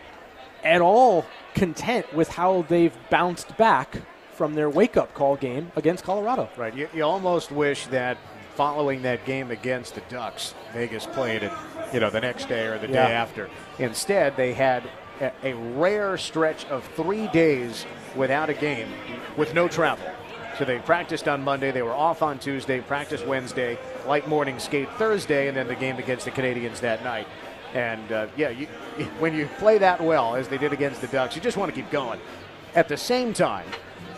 [SPEAKER 3] at all content with how they've bounced back from their wake-up call game against Colorado.
[SPEAKER 4] Right. You, you almost wish that following that game against the Ducks, Vegas played it, you know, the next day or the
[SPEAKER 3] Yeah.
[SPEAKER 4] day after. Instead, they had a, a rare stretch of three days without a game with no travel. So they practiced on Monday, they were off on Tuesday, practiced Wednesday, light morning skate Thursday, and then the game against the Canadiens that night. And, uh, yeah, you, when you play that well, as they did against the Ducks, you just want to keep going. At the same time,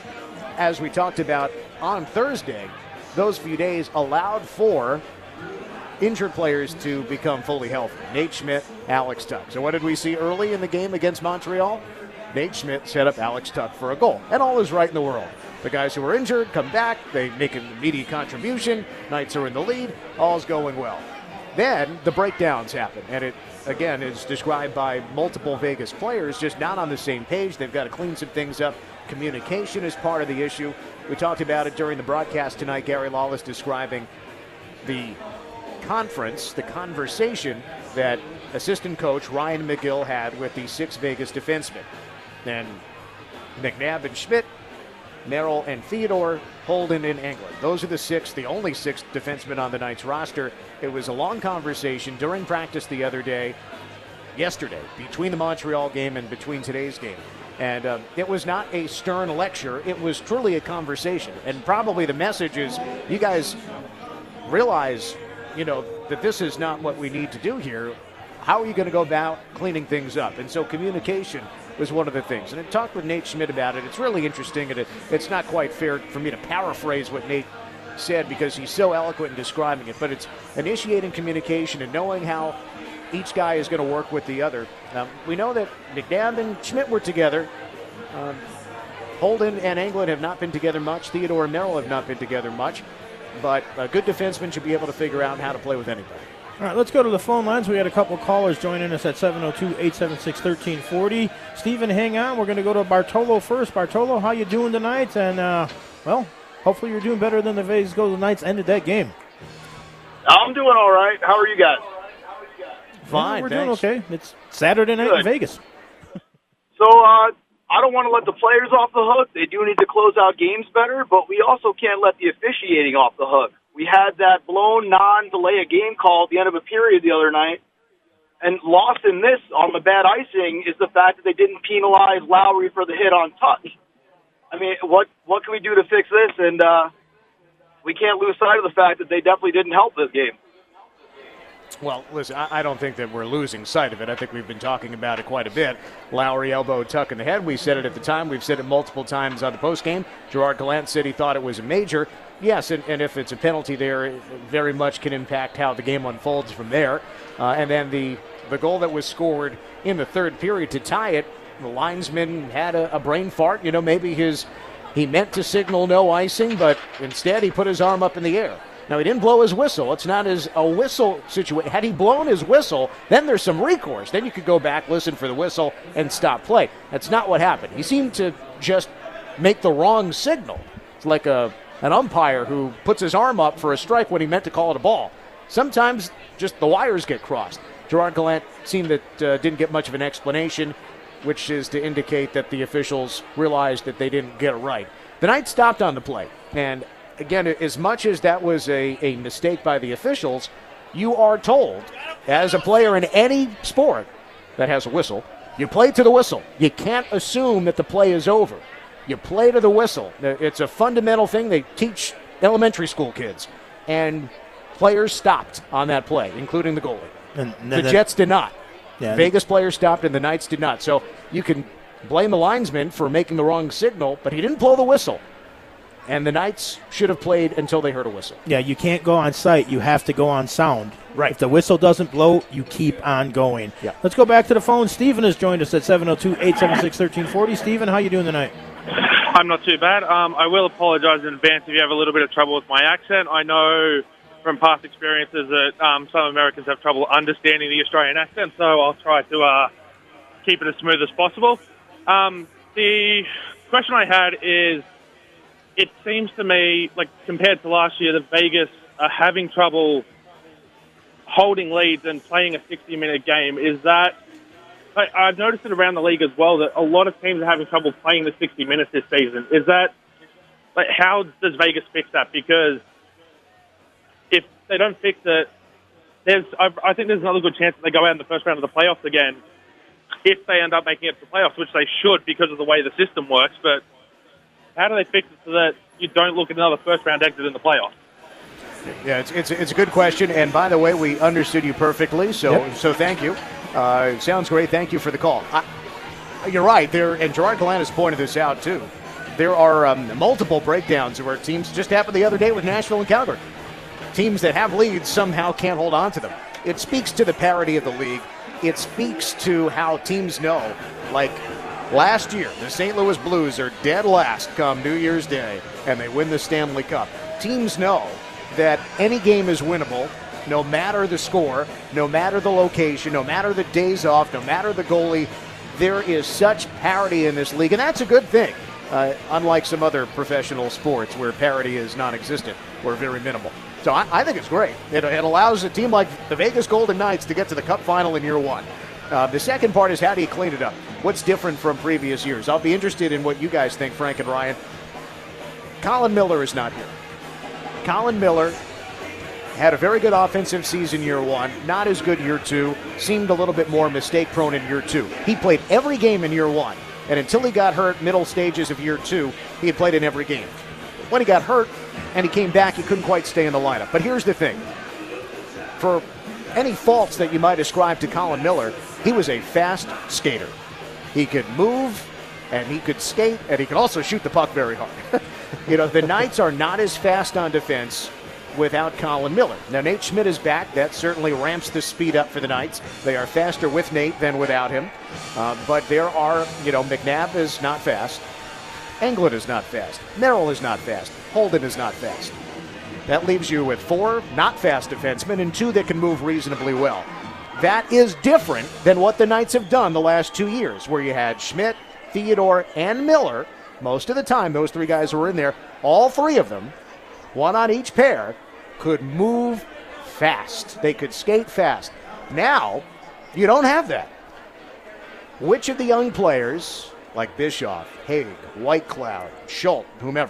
[SPEAKER 4] as we talked about on Thursday, those few days allowed for injured players to become fully healthy. Nate Schmidt, Alex Tuch. So what did we see early in the game against Montreal? Nate Schmidt set up Alex Tuch for a goal. And all is right in the world. The guys who were injured come back, they make an immediate contribution, Knights are in the lead, all's going well. Then the breakdowns happen, and it, again, is described by multiple Vegas players, just not on the same page. They've got to clean some things up. Communication is part of the issue. We talked about it during the broadcast tonight. Gary Lawless describing the conference, the conversation that assistant coach Ryan McGill had with the six Vegas defensemen. And McNabb and Schmidt, Merrill and Theodore, Holden and Englund. Those are the six, the only six defensemen on the Knights roster. It was a long conversation during practice the other day, yesterday, between the Montreal game and between today's game. And uh, it was not a stern lecture. It was truly a conversation. And probably the message is, you guys realize, you know, that this is not what we need to do here. How are you going to go about cleaning things up? And so communication was one of the things. And I talked with Nate Schmidt about it. It's really interesting, and it, it's not quite fair for me to paraphrase what Nate said because he's so eloquent in describing it, but it's initiating communication and knowing how each guy is going to work with the other. Um, we know that McNabb and Schmidt were together. Um, Holden and Englund have not been together much. Theodore and Merrill have not been together much. But a good defenseman should be able to figure out how to play with anybody.
[SPEAKER 2] All right, let's go to the phone lines. We had a couple callers joining us at seven oh two, eight seven six, one three four oh. Stephen, hang on. We're going to go to Bartolo first. Bartolo, how you doing tonight? And, uh, well, hopefully you're doing better than the Vegas Golden Knights ended that game.
[SPEAKER 11] I'm doing all right. How are you guys?
[SPEAKER 4] Fine,
[SPEAKER 2] yeah, we're
[SPEAKER 4] thanks.
[SPEAKER 2] doing okay. It's Saturday night
[SPEAKER 11] Good.
[SPEAKER 2] in Vegas.
[SPEAKER 11] So uh, I don't want to let the players off the hook. They do need to close out games better, but we also can't let the officiating off the hook. We had that blown non-delay a game call at the end of a period the other night, and lost in this on the bad icing is the fact that they didn't penalize Lowry for the hit on touch. I mean, what what can we do to fix this? And uh, we can't lose sight of the fact that they definitely didn't help this game.
[SPEAKER 4] Well, listen, I I don't think that we're losing sight of it. I think we've been talking about it quite a bit. Lowry elbow tuck in the head. We said it at the time. We've said it multiple times on the postgame. Gerard Gallant said he thought it was a major. Yes, and, and if it's a penalty there, it very much can impact how the game unfolds from there. Uh, and then the, the goal that was scored in the third period to tie it, the linesman had a, a brain fart. You know, maybe his he meant to signal no icing, but instead he put his arm up in the air. Now, he didn't blow his whistle. It's not as a whistle situation. Had he blown his whistle, then there's some recourse. Then you could go back, listen for the whistle, and stop play. That's not what happened. He seemed to just make the wrong signal. It's like a an umpire who puts his arm up for a strike when he meant to call it a ball. Sometimes just the wires get crossed. Gerard Gallant seemed that uh, didn't get much of an explanation, which is to indicate that the officials realized that they didn't get it right. The Knights stopped on the play, and again, as much as that was a, a mistake by the officials, you are told, as a player in any sport that has a whistle, you play to the whistle. You can't assume that the play is over. You play to the whistle. It's a fundamental thing they teach elementary school kids. And players stopped on that play, including the goalie.
[SPEAKER 2] And, and
[SPEAKER 4] the
[SPEAKER 2] then,
[SPEAKER 4] Jets did not.
[SPEAKER 2] Yeah,
[SPEAKER 4] Vegas players stopped and the Knights did not. So you can blame the linesman for making the wrong signal, but he didn't blow the whistle. And the Knights should have played until they heard a whistle.
[SPEAKER 2] Yeah, you can't go on sight. You have to go on sound.
[SPEAKER 4] Right.
[SPEAKER 2] If the whistle doesn't blow, you keep on going.
[SPEAKER 4] Yeah.
[SPEAKER 2] Let's go back to the phone. Stephen has joined us at seven oh two, eight seven six, one three four oh. Stephen, how you doing tonight?
[SPEAKER 12] I'm not too bad. Um, I will apologise in advance if you have a little bit of trouble with my accent. I know from past experiences that um, some Americans have trouble understanding the Australian accent, so I'll try to uh, keep it as smooth as possible. Um, the question I had is, it seems to me, like compared to last year, that Vegas are having trouble holding leads and playing a sixty-minute game. Is that, I, I've noticed it around the league as well, that a lot of teams are having trouble playing the sixty minutes this season. Is that, like, how does Vegas fix that? Because if they don't fix it, there's, I, I think there's another good chance that they go out in the first round of the playoffs again, if they end up making it to the playoffs, which they should because of the way the system works. But how do they fix it so that you don't look at another first-round exit in the playoffs?
[SPEAKER 4] Yeah, it's, it's it's a good question. And by the way, we understood you perfectly, so
[SPEAKER 2] Yep.
[SPEAKER 4] so thank you. Uh, sounds great. Thank you for the call. I, you're right there, and Gerard Gallant has pointed this out too. There are um, multiple breakdowns where teams just happened the other day with Nashville and Calgary. Teams that have leads somehow can't hold on to them. It speaks to the parity of the league. It speaks to how teams know, like. Last year, the Saint Louis Blues are dead last come New Year's Day, and they win the Stanley Cup. Teams know that any game is winnable, no matter the score, no matter the location, no matter the days off, no matter the goalie. There is such parity in this league, and that's a good thing, uh, unlike some other professional sports where parity is non-existent or very minimal. So I, I think it's great. It, it allows a team like the Vegas Golden Knights to get to the Cup final in year one. Uh, the second part is, how do you clean it up? What's different from previous years? I'll be interested in what you guys think, Frank and Ryan. Colin Miller is not here. Colin Miller had a very good offensive season year one, not as good year two, seemed a little bit more mistake-prone in year two. He played every game in year one, and until he got hurt middle stages of year two, he had played in every game. When he got hurt and he came back, he couldn't quite stay in the lineup. But here's the thing. For any faults that you might ascribe to Colin Miller, he was a fast skater. He could move, and he could skate, and he could also shoot the puck very hard. You know, the Knights are not as fast on defense without Colin Miller. Now, Nate Schmidt is back. That certainly ramps the speed up for the Knights. They are faster with Nate than without him. Uh, but there are, you know, McNabb is not fast. Englund is not fast. Merrill is not fast. Holden is not fast. That leaves you with four not fast defensemen and two that can move reasonably well. That is different than what the Knights have done the last two years, where you had Schmidt, Theodore, and Miller. Most of the time, those three guys who were in there, all three of them, one on each pair, could move fast. They could skate fast. Now, you don't have that. Which of the young players, like Bischoff, Haig, Whitecloud, Schultz, whomever,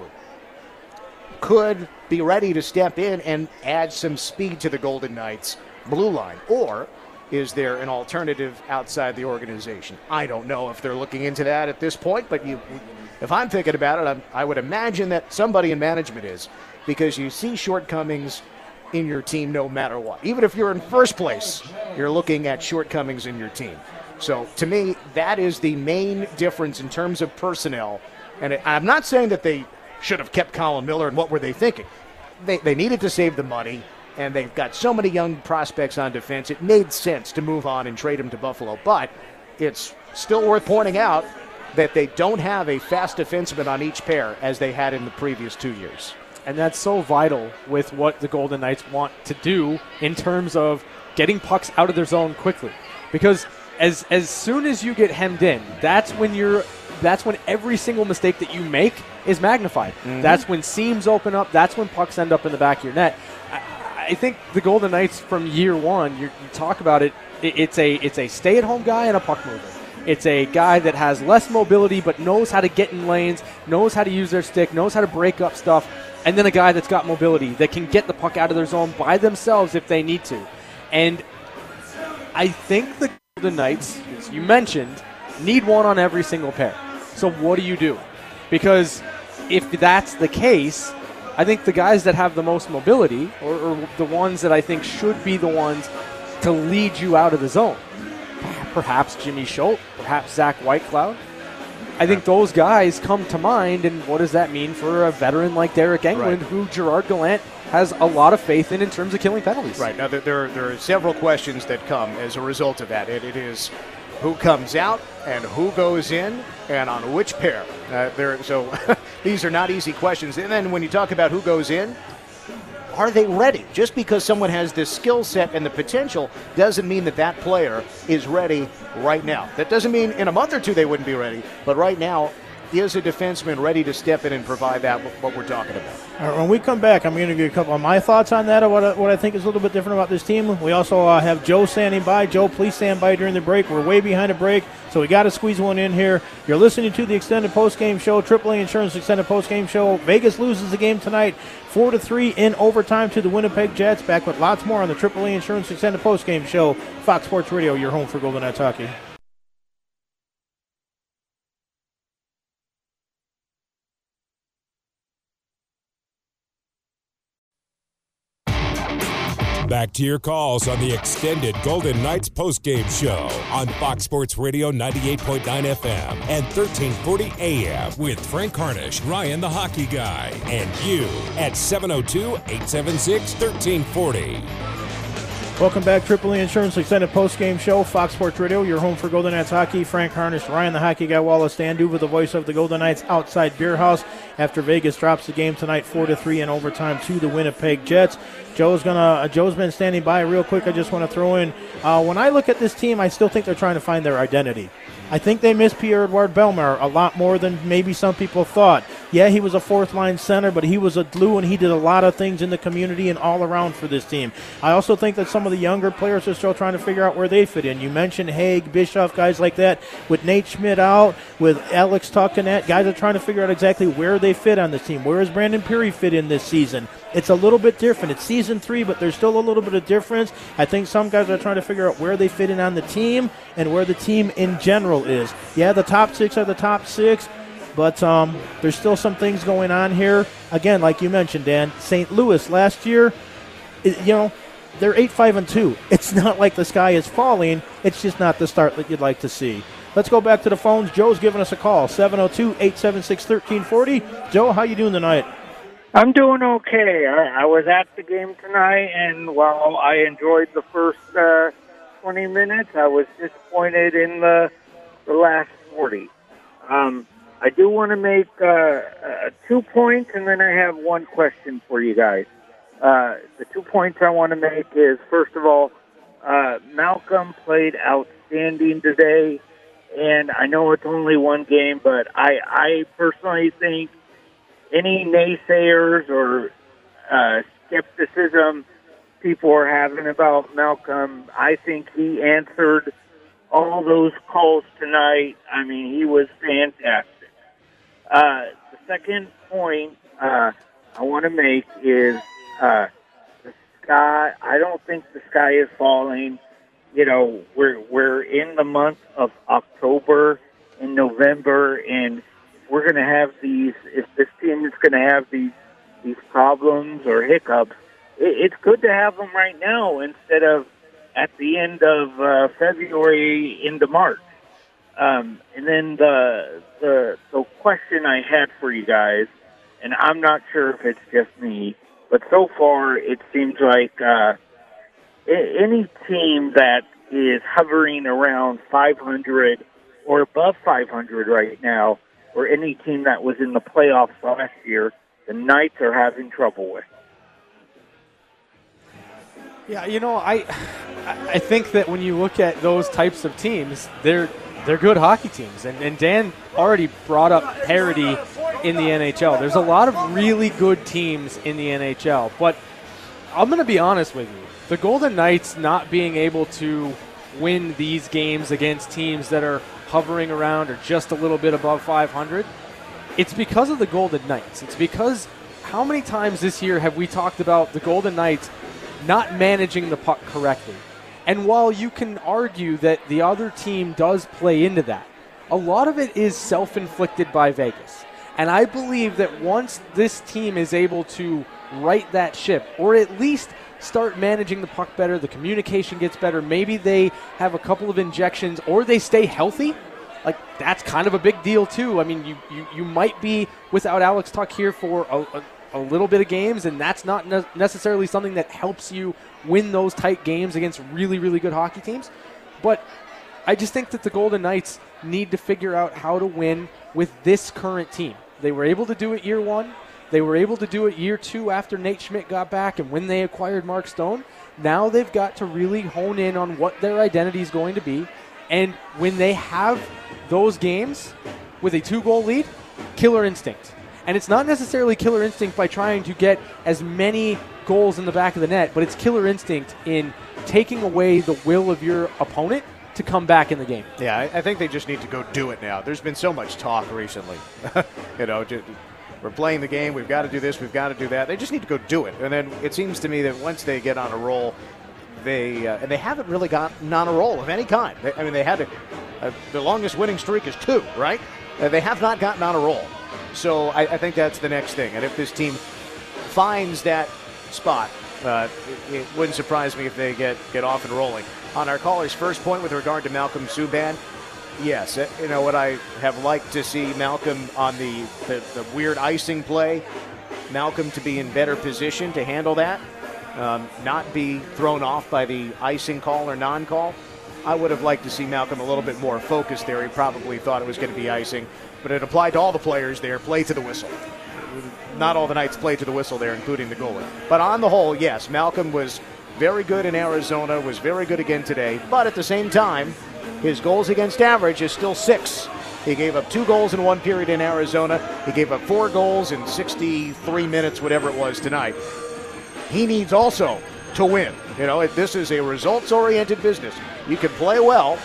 [SPEAKER 4] could be ready to step in and add some speed to the Golden Knights blue line? Or is there an alternative outside the organization? I don't know if they're looking into that at this point, but you, if I'm thinking about it, I'm, I would imagine that somebody in management is, because you see shortcomings in your team no matter what. Even if you're in first place, you're looking at shortcomings in your team. So to me, that is the main difference in terms of personnel. And it, I'm not saying that they should have kept Colin Miller, and what were they thinking? They, they needed to save the money, and they've got so many young prospects on defense. It made sense to move on and trade him to Buffalo. But it's still worth pointing out that they don't have a fast defenseman on each pair as they had in the previous two years.
[SPEAKER 3] And that's so vital with what the Golden Knights want to do in terms of getting pucks out of their zone quickly. Because as as soon as you get hemmed in, that's when you're that's when every single mistake that you make is magnified. Mm-hmm. That's when seams open up. That's when pucks end up in the back of your net. I, I think the Golden Knights from year one, you talk about it, it, it's a it's a stay-at-home guy and a puck mover. It's a guy that has less mobility but knows how to get in lanes, knows how to use their stick, knows how to break up stuff, and then a guy that's got mobility that can get the puck out of their zone by themselves if they need to. And I think the Golden Knights, as you mentioned, need one on every single pair. So what do you do? Because if that's the case, I think the guys that have the most mobility, or, or the ones that I think should be the ones to lead you out of the zone, perhaps Jimmy Schultz, perhaps Zach Whitecloud. I think those guys come to mind, and what does that mean for a veteran like Derek Englund, right, who Gerard Gallant has a lot of faith in in terms of killing penalties?
[SPEAKER 4] Right. Now, there, there, there are several questions that come as a result of that. It, it is who comes out and who goes in and on which pair. Uh, there, so these are not easy questions. And then when you talk about who goes in, are they ready? Just because someone has this skill set and the potential doesn't mean that that player is ready right now. That doesn't mean in a month or two they wouldn't be ready, but right now, is a defenseman ready to step in and provide that, what we're talking about?
[SPEAKER 2] All right, when we come back, I'm going to give you a couple of my thoughts on that, of what I, what I think is a little bit different about this team. We also uh, have Joe standing by. Joe, please stand by during the break. We're way behind a break, so we got to squeeze one in here. You're listening to the Extended Postgame Show, triple A Insurance Extended Postgame Show. Vegas loses the game tonight, four to three in overtime to the Winnipeg Jets. Back with lots more on the triple A Insurance Extended Postgame Show. Fox Sports Radio, your home for Golden Knights hockey.
[SPEAKER 1] Back to your calls on the extended Golden Knights postgame show on Fox Sports Radio ninety-eight point nine F M and thirteen forty A M with Frank Harnish, Ryan the Hockey Guy, and you at seven oh two, eight seven six, one three four oh.
[SPEAKER 2] Welcome back, triple A Insurance Extended Postgame Show, Fox Sports Radio, your home for Golden Knights hockey. Frank Harnish, Ryan the Hockey Guy, Wallace Standuva, the voice of the Golden Knights outside Beer House after Vegas drops the game tonight four to three in overtime to the Winnipeg Jets. Joe's gonna. Uh, Joe's been standing by real quick. I just want to throw in. Uh, when I look at this team, I still think they're trying to find their identity. I think they miss Pierre-Edouard Bellemare a lot more than maybe some people thought. Yeah, he was a fourth-line center, but he was a glue, and he did a lot of things in the community and all around for this team. I also think that some of the younger players are still trying to figure out where they fit in. You mentioned Haig, Bischoff, guys like that. With Nate Schmidt out, with Alex Tuckanet, guys are trying to figure out exactly where they fit on this team. Where does Brandon Peary fit in this season? It's a little bit different. It's season three, but there's still a little bit of difference. I think some guys are trying to figure out where they fit in on the team and where the team in general is. Yeah, the top six are the top six, but um, there's still some things going on here. Again, like you mentioned, Dan, Saint Louis last year, it, you know, they're eight five and two. It's not like the sky is falling. It's just not the start that you'd like to see. Let's go back to the phones. Joe's giving us a call, seven oh two, eight seven six, one three four oh. Joe, how you doing tonight?
[SPEAKER 13] I'm doing okay. I, I was at the game tonight, and while I enjoyed the first uh, twenty minutes, I was disappointed in the the last forty. Um, I do want to make uh, uh, two points, and then I have one question for you guys. Uh, the two points I want to make is, first of all, uh, Malcolm played outstanding today, and I know it's only one game, but I, I personally think any naysayers or uh, skepticism people are having about Malcolm, I think he answered all those calls tonight. I mean, he was fantastic. Uh, the second point uh, I want to make is uh, the sky. I don't think the sky is falling. You know, we're we're in the month of October and November, and if we're going to have these, if this team is going to have these these problems or hiccups, it, it's good to have them right now instead of at the end of uh, February into March. Um, and then the, the the question I had for you guys, and I'm not sure if it's just me, but so far it seems like uh, any team that is hovering around five hundred or above five hundred right now, or any team that was in the playoffs last year, the Knights are having trouble with.
[SPEAKER 3] Yeah, you know, I I think that when you look at those types of teams, they're they're good hockey teams. And, and Dan already brought up parity in the N H L. There's a lot of really good teams in the N H L. But I'm going to be honest with you. The Golden Knights not being able to win these games against teams that are hovering around or just a little bit above five hundred, it's because of the Golden Knights. It's because how many times this year have we talked about the Golden Knights not managing the puck correctly? And while you can argue that the other team does play into that, a lot of it is self-inflicted by Vegas. And I believe that once this team is able to right that ship, or at least start managing the puck better, the communication gets better, maybe they have a couple of injections, or they stay healthy, like that's kind of a big deal too. I mean, you, you, you might be without Alex Tuch here for a, a a little bit of games, and that's not ne- necessarily something that helps you win those tight games against really, really good hockey teams. But I just think that the Golden Knights need to figure out how to win with this current team. They were able to do it year one. They were able to do it year two after Nate Schmidt got back and when they acquired Mark Stone. Now they've got to really hone in on what their identity is going to be. And when they have those games with a two-goal lead, killer instinct. And it's not necessarily killer instinct by trying to get as many goals in the back of the net, but it's killer instinct in taking away the will of your opponent to come back in the game.
[SPEAKER 4] Yeah, I, I think they just need to go do it now. There's been so much talk recently. you know, just, we're playing the game, we've got to do this, we've got to do that. They just need to go do it. And then it seems to me that once they get on a roll, they uh, and they haven't really gotten on a roll of any kind. They, I mean, they had to, uh, the longest winning streak is two, right? Uh, they have not gotten on a roll. So I, I think that's the next thing. And if this team finds that spot, uh, it, it wouldn't surprise me if they get, get off and rolling. On our caller's first point with regard to Malcolm Subban, yes, uh, you know what I have liked to see Malcolm on the, the, the weird icing play, Malcolm to be in better position to handle that, um, not be thrown off by the icing call or non-call. I would have liked to see Malcolm a little bit more focused there. He probably thought it was going to be icing. But it applied to all the players there, play to the whistle. Not all the Knights played to the whistle there, including the goalie. But on the whole, yes, Malcolm was very good in Arizona, was very good again today. But at the same time, his goals against average is still six. He gave up two goals in one period in Arizona. He gave up four goals in sixty-three minutes, whatever it was tonight. He needs also to win. You know, this is a results-oriented business. You can play well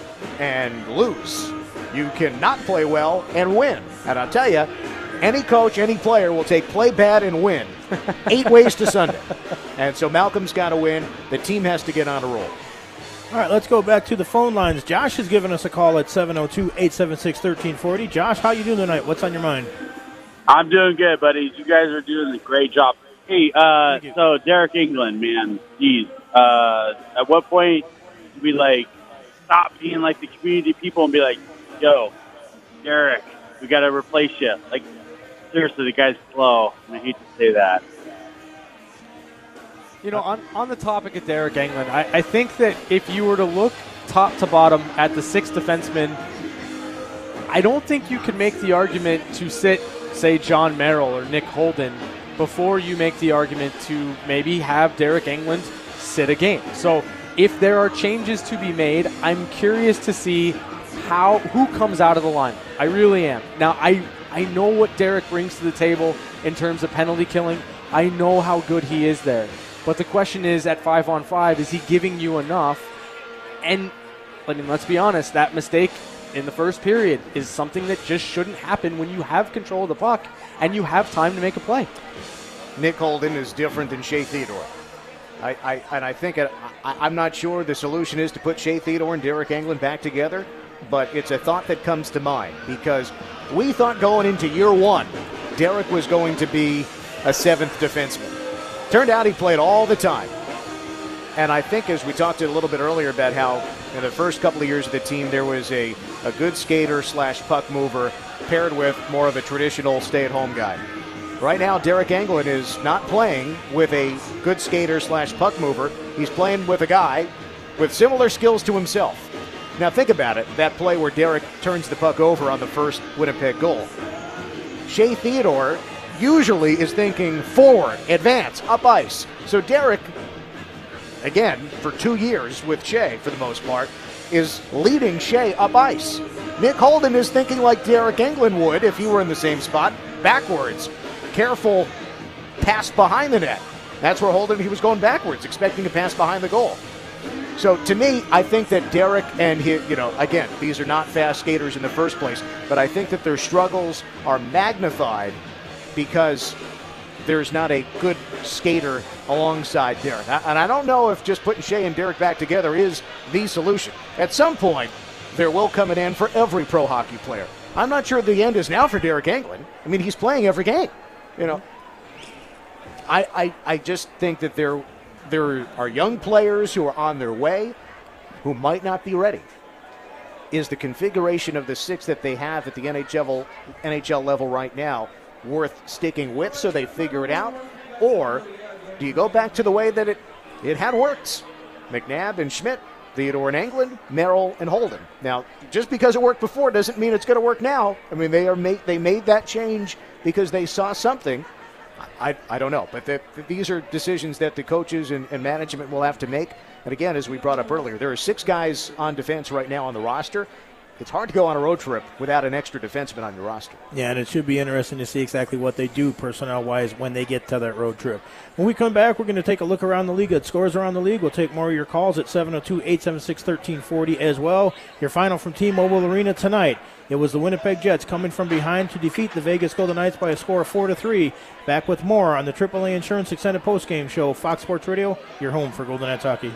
[SPEAKER 4] and lose. You cannot play well and win. And I'll tell you, any coach, any player will take play bad and win eight ways to Sunday. And so Malcolm's got to win. The team has to get on a roll.
[SPEAKER 2] All right, let's go back to the phone lines. Josh has given us a call at seven oh two, eight seven six, one three four oh. Josh, how you doing tonight? What's on your mind?
[SPEAKER 14] I'm doing good, buddy. You guys are doing a great job. Hey, uh, so Derek England, man, geez. Uh, at what point do we, like, stop being like the community people and be like, yo, Derek, we got to replace you. Like, seriously, the guy's slow, and I hate to say that.
[SPEAKER 3] You know, on, on the topic of Derek England, I, I think that if you were to look top to bottom at the six defensemen I don't think you can make the argument to sit, say, John Merrill or Nick Holden before you make the argument to maybe have Derek England sit a game. So if there are changes to be made, I'm curious to see how who comes out of the lineup. I really am. Now, I, I know what Derek brings to the table in terms of penalty killing. I know how good he is there. But the question is, at five on five, is he giving you enough? And I mean, let's be honest, that mistake in the first period is something that just shouldn't happen when you have control of the puck and you have time to make a play.
[SPEAKER 4] Nick Holden is different than Shea Theodore. I, I and I think it, I, I'm not sure the solution is to put Shea Theodore and Derek Englund back together, but it's a thought that comes to mind because we thought going into year one, Derek was going to be a seventh defenseman. Turned out he played all the time. And I think, as we talked a little bit earlier about how in the first couple of years of the team, there was a, a good skater slash puck mover paired with more of a traditional stay-at-home guy. Right now, Derek Englund is not playing with a good skater slash puck mover. He's playing with a guy with similar skills to himself. Now think about it, that play where Derek turns the puck over on the first Winnipeg goal. Shea Theodore usually is thinking forward, advance, up ice. So Derek, again, for two years with Shea for the most part, is leading Shea up ice. Nick Holden is thinking like Derek Englund would if he were in the same spot, backwards. Careful pass behind the net. That's where Holden, he was going backwards, expecting to pass behind the goal. So to me, I think that Derek and his, you know, again, these are not fast skaters in the first place, but I think that their struggles are magnified because there's not a good skater alongside Derek. And I don't know if just putting Shea and Derek back together is the solution. At some point, there will come an end for every pro hockey player. I'm not sure the end is now for Derek Englund. I mean, he's playing every game. You know, I, I I just think that there there are young players who are on their way who might not be ready. Is the configuration of the six that they have at the N H L N H L level right now worth sticking with so they figure it out? Or do you go back to the way that it, it had worked? McNabb and Schmidt, Theodore and Englund, Merrill and Holden. Now, just because it worked before doesn't mean it's going to work now. I mean, they are made, they made that change because they saw something. I, I don't know, but the, these are decisions that the coaches and, and management will have to make. And again, as we brought up earlier, there are six guys on defense right now on the roster. It's hard to go on a road trip without an extra defenseman on your roster.
[SPEAKER 2] Yeah, and it should be interesting to see exactly what they do personnel-wise when they get to that road trip. When we come back, we're going to take a look around the league at Scores Around the League. We'll take more of your calls at seven oh two, eight seven six, one three four oh as well. Your final from T-Mobile Arena tonight. It was the Winnipeg Jets coming from behind to defeat the Vegas Golden Knights by a score of four to three. Back with more on the triple A Insurance Extended Postgame Show. Fox Sports Radio, your home for Golden Knights hockey.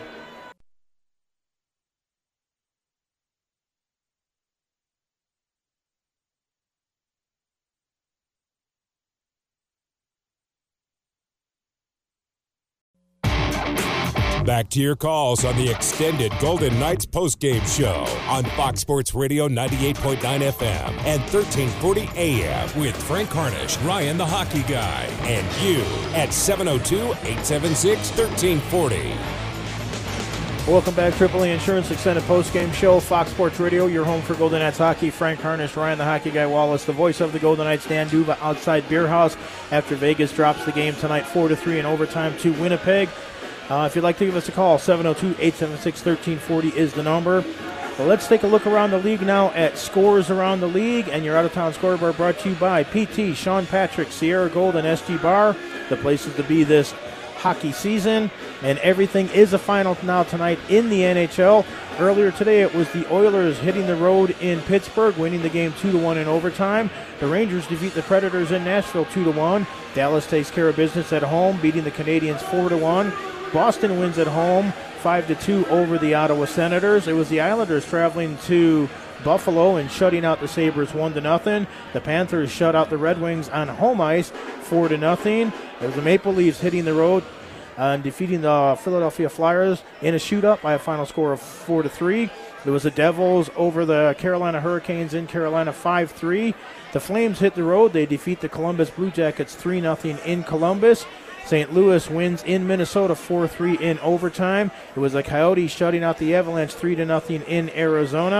[SPEAKER 1] Back to your calls on the extended Golden Knights postgame show on Fox Sports Radio ninety-eight point nine F M and thirteen forty A M with Frank Harnish, Ryan the Hockey Guy, and you at seven oh two, eight seven six, one three four oh.
[SPEAKER 2] Welcome back, triple A Insurance Extended Postgame Show, Fox Sports Radio, your home for Golden Knights hockey. Frank Harnish, Ryan the Hockey Guy Wallace, the voice of the Golden Knights, Dan Duva outside Beer House after Vegas drops the game tonight four to three in overtime to Winnipeg. Uh, if you'd like to give us a call, seven oh two, eight seven six, one three four oh is the number. Well, let's take a look around the league now at Scores Around the League, and your out-of-town scoreboard brought to you by P T, Sean Patrick, Sierra Gold, and S G Bar, the places to be this hockey season. And everything is a final now tonight in the N H L. Earlier today, it was the Oilers hitting the road in Pittsburgh, winning the game two to one in overtime. The Rangers defeat the Predators in Nashville two to one. Dallas takes care of business at home, beating the Canadiens four to one. Boston wins at home five to two over the Ottawa Senators. It was the Islanders traveling to Buffalo and shutting out the Sabres one to nothing. The Panthers shut out the Red Wings on home ice four to nothing. It was the Maple Leafs hitting the road uh, and defeating the Philadelphia Flyers in a shootout by a final score of four to three. There was the Devils over the Carolina Hurricanes in Carolina five three. The Flames hit the road. They defeat the Columbus Blue Jackets three nothing in Columbus. Saint Louis wins in Minnesota four three in overtime. It was the Coyotes shutting out the Avalanche three to nothing in Arizona.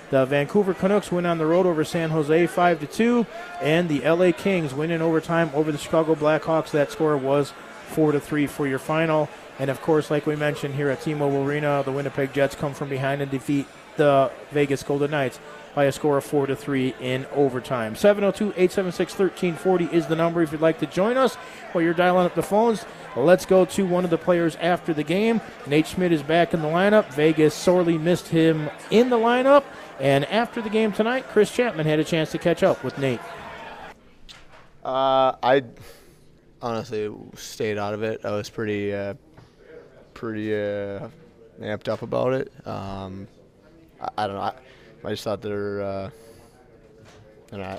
[SPEAKER 2] The Vancouver Canucks win on the road over San Jose five to two, and the L A Kings win in overtime over the Chicago Blackhawks. That score was four to three for your final. And, of course, like we mentioned here at T-Mobile Arena, the Winnipeg Jets come from behind and defeat the Vegas Golden Knights by a score of four to three in overtime. seven oh two, eight seven six, one three four oh is the number if you'd like to join us. While you're dialing up the phones, let's go to one of the players after the game. Nate Schmidt is back in the lineup. Vegas sorely missed him in the lineup. And after the game tonight, Chris Chapman had a chance to catch up with Nate.
[SPEAKER 15] Uh, I honestly stayed out of it. I was pretty, uh, pretty uh, amped up about it. Um, I, I don't know. I, I just thought they're, uh, you know, I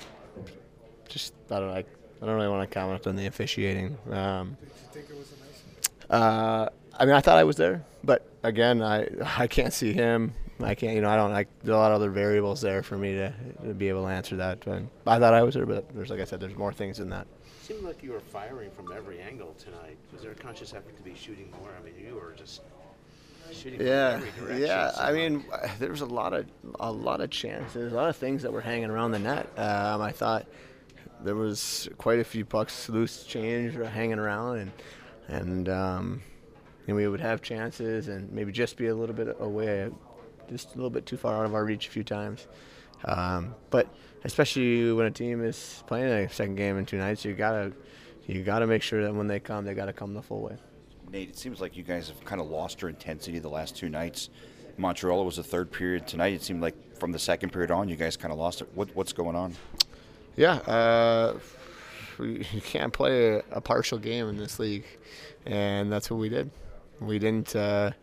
[SPEAKER 15] just I don't know. I, I don't really want to comment on the officiating. Um,
[SPEAKER 16] Did you think it was a nice?
[SPEAKER 15] Uh, I mean, I thought I was there, but again, I I can't see him. I can't, you know, I don't like. There's a lot of other variables there for me to, to be able to answer that. But I thought I was there, but there's, like I said, there's more things than that.
[SPEAKER 17] It seemed like you were firing from every angle tonight. Was there a conscious effort to be shooting more? I mean, you were just shooting
[SPEAKER 15] Yeah,
[SPEAKER 17] from every direction.
[SPEAKER 15] yeah.
[SPEAKER 17] so
[SPEAKER 15] I mean, there was a lot of a lot of chances, a lot of things that were hanging around the net. Um, I thought there was quite a few pucks loose change hanging around, and and um, and we would have chances and maybe just be a little bit away, just a little bit too far out of our reach a few times. Um, but especially when a team is playing a second game in two nights, you gotta you gotta make sure that when they come, they gotta come the full way.
[SPEAKER 5] Nate, it seems like you guys have kind of lost your intensity the last two nights. Montreal was the third period tonight. It seemed like from the second period on, you guys kind of lost it. What, what's going on?
[SPEAKER 15] Yeah, uh, we, you can't play a, a partial game in this league, and that's what we did. We didn't. Uh,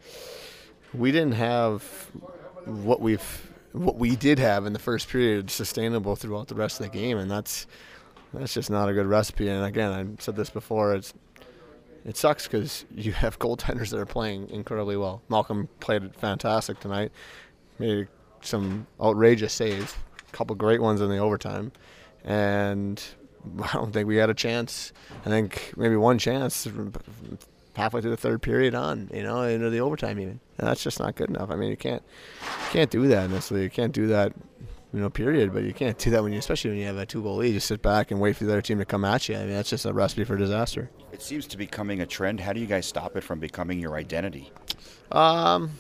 [SPEAKER 15] we didn't have what we've what we did have in the first period sustainable throughout the rest of the game, and that's that's just not a good recipe. And again, I said this before. It's it sucks because you have goaltenders that are playing incredibly well. Malcolm played fantastic tonight, made some outrageous saves, a couple great ones in the overtime, and I don't think we had a chance. I think maybe one chance halfway through the third period on, you know, into the overtime even. And that's just not good enough. I mean, you can't you can't do that in this league. You can't do that, you know, period. But you can't do that when you, especially when you have a two-goal lead. Just sit back and wait for the other team to come at you. I mean, that's just a recipe for disaster.
[SPEAKER 5] It seems to be becoming a trend. How do you guys stop it from becoming your identity?
[SPEAKER 15] Um,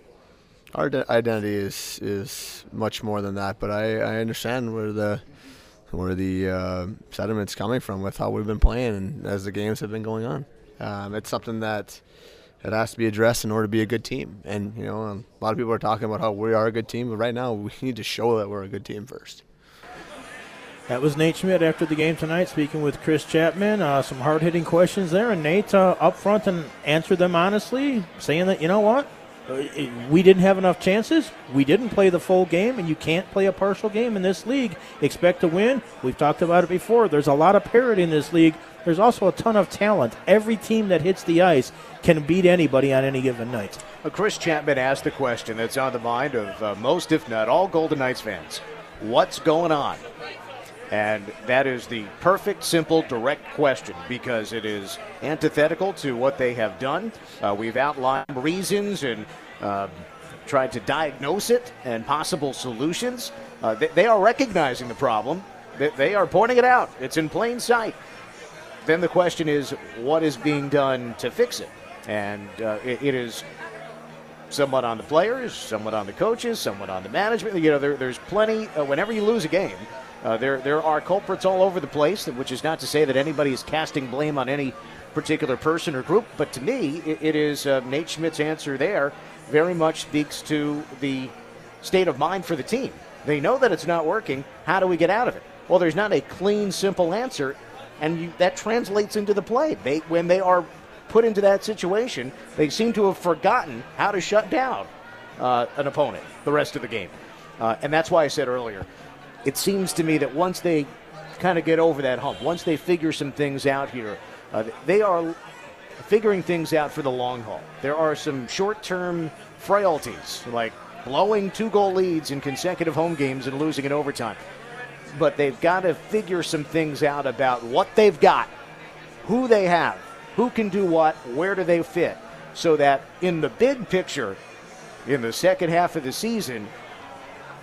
[SPEAKER 15] our de- identity is is much more than that. But I, I understand where the where the uh, sentiment's coming from with how we've been playing and as the games have been going on. Um, it's something that it has to be addressed in order to be a good team. And, you know, a lot of people are talking about how we are a good team, but right now we need to show that we're a good team first.
[SPEAKER 2] That was Nate Schmidt after the game tonight, speaking with Chris Chapman. Uh, some hard-hitting questions there, and Nate uh, up front and answered them honestly, saying that, you know what, we didn't have enough chances. We didn't play the full game, and you can't play a partial game in this league. Expect to win. We've talked about it before. There's a lot of parity in this league. There's also a ton of talent. Every team that hits the ice can beat anybody on any given night.
[SPEAKER 4] Well, Chris Chapman asked the question that's on the mind of uh, most, if not all, Golden Knights fans. What's going on? And that is the perfect, simple, direct question because it is antithetical to what they have done. Uh, we've outlined reasons and uh, tried to diagnose it and possible solutions. Uh, they, they are recognizing the problem. They, they are pointing it out. It's in plain sight. Then the question is, what is being done to fix it? And uh, it, it is somewhat on the players, somewhat on the coaches, somewhat on the management. You know, there, there's plenty. Uh, whenever you lose a game, uh, there there are culprits all over the place. Which is not to say that anybody is casting blame on any particular person or group. But to me, it, it is uh, Nate Schmidt's answer there. Very much speaks to the state of mind for the team. They know that it's not working. How do we get out of it? Well, there's not a clean, simple answer. And you, that translates into the play. They, when they are put into that situation, they seem to have forgotten how to shut down uh, an opponent the rest of the game. Uh, and that's why I said earlier, it seems to me that once they kind of get over that hump, once they figure some things out here, uh, they are figuring things out for the long haul. There are some short-term frailties, like blowing two-goal leads in consecutive home games and losing in overtime. But they've got to figure some things out about what they've got, who they have, who can do what, where do they fit, so that in the big picture, in the second half of the season,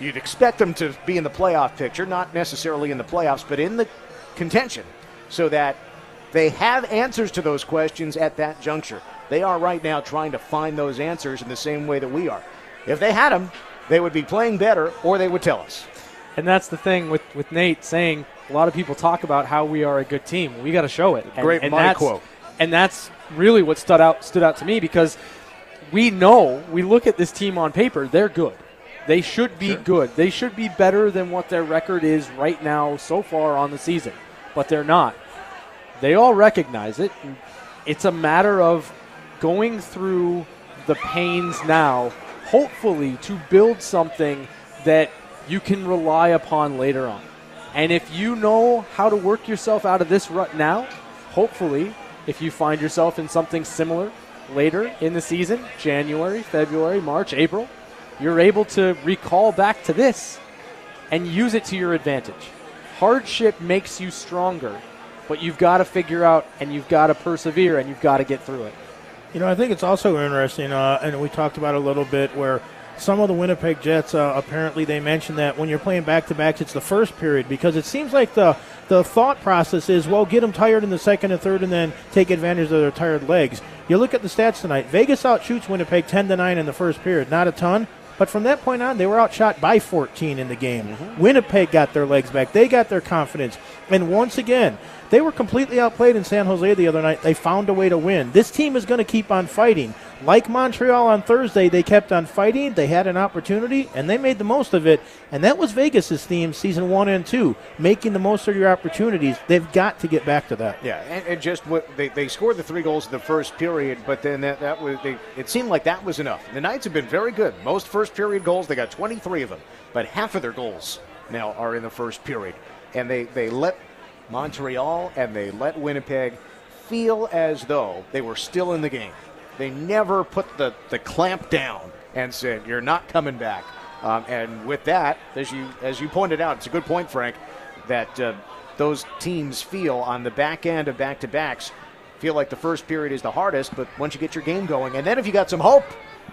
[SPEAKER 4] You'd expect them to be in the playoff picture, not necessarily in the playoffs, but in the contention, so that they have answers to those questions at that juncture. They are right now trying to find those answers in the same way that we are. If they had them, they would be playing better, or they would tell us.
[SPEAKER 3] And that's the thing with, with Nate saying, a lot of people talk about how we are a good team. We got to show it. And,
[SPEAKER 4] Great
[SPEAKER 3] and
[SPEAKER 4] money
[SPEAKER 3] that's,
[SPEAKER 4] quote.
[SPEAKER 3] And that's really what stood out stood out to me, because we know, we look at this team on paper, they're good. They should be sure. good. They should be better than what their record is right now so far on the season, but they're not. They all recognize it. It's a matter of going through the pains now, hopefully to build something that you can rely upon later on. And if you know how to work yourself out of this rut now, hopefully, if you find yourself in something similar later in the season, January, February, March, April, you're able to recall back to this and use it to your advantage. Hardship makes you stronger, but you've got to figure out and you've got to persevere and you've got to get through it.
[SPEAKER 2] You know, I think it's also interesting, uh, and we talked about it a little bit, where some of the Winnipeg Jets, uh, apparently they mentioned that when you're playing back-to-backs, it's the first period, because it seems like the, the thought process is, well, get them tired in the second and third and then take advantage of their tired legs. You look at the stats tonight. Vegas outshoots Winnipeg ten to nine in the first period. Not a ton, but from that point on, they were outshot by fourteen in the game. Mm-hmm. Winnipeg got their legs back. They got their confidence. And once again, they were completely outplayed in San Jose the other night. They found a way to win. This team is going to keep on fighting. Like Montreal on Thursday, they kept on fighting. They had an opportunity, and they made the most of it. And that was Vegas' theme season one and two, making the most of your opportunities. They've got to get back to that.
[SPEAKER 4] Yeah, and, and just what they, they scored the three goals in the first period, but then that, that was they, it seemed like that was enough. The Knights have been very good. Most first period goals, they got twenty-three of them, but half of their goals now are in the first period. And they, they let Montreal and they let Winnipeg feel as though they were still in the game. They never put the, the clamp down and said, you're not coming back. Um, and with that, as you as you pointed out, it's a good point, Frank, that uh, those teams feel on the back end of back-to-backs, feel like the first period is the hardest, but once you get your game going, and then if you got some hope,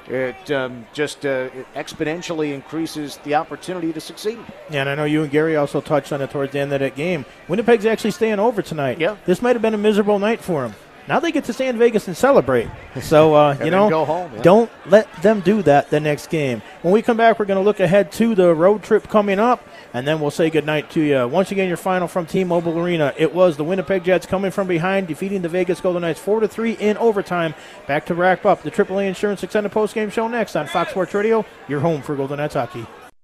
[SPEAKER 4] it um, just uh, it exponentially increases the opportunity to succeed.
[SPEAKER 2] Yeah, and I know you and Gary also touched on it towards the end of that game. Winnipeg's actually staying over tonight.
[SPEAKER 4] Yeah.
[SPEAKER 2] This might have been a miserable night for them. Now they get to stay in Vegas and celebrate. So, uh, you know,
[SPEAKER 4] go home, yeah.
[SPEAKER 2] Don't let them do that the next game. When we come back, we're going to look ahead to the road trip coming up, and then we'll say goodnight to you. Once again, your final from T-Mobile Arena. It was the Winnipeg Jets coming from behind, defeating the Vegas Golden Knights four to three in overtime. Back to wrap up the triple A Insurance Extended Postgame Show next on Fox Sports Radio, your home for Golden Knights hockey.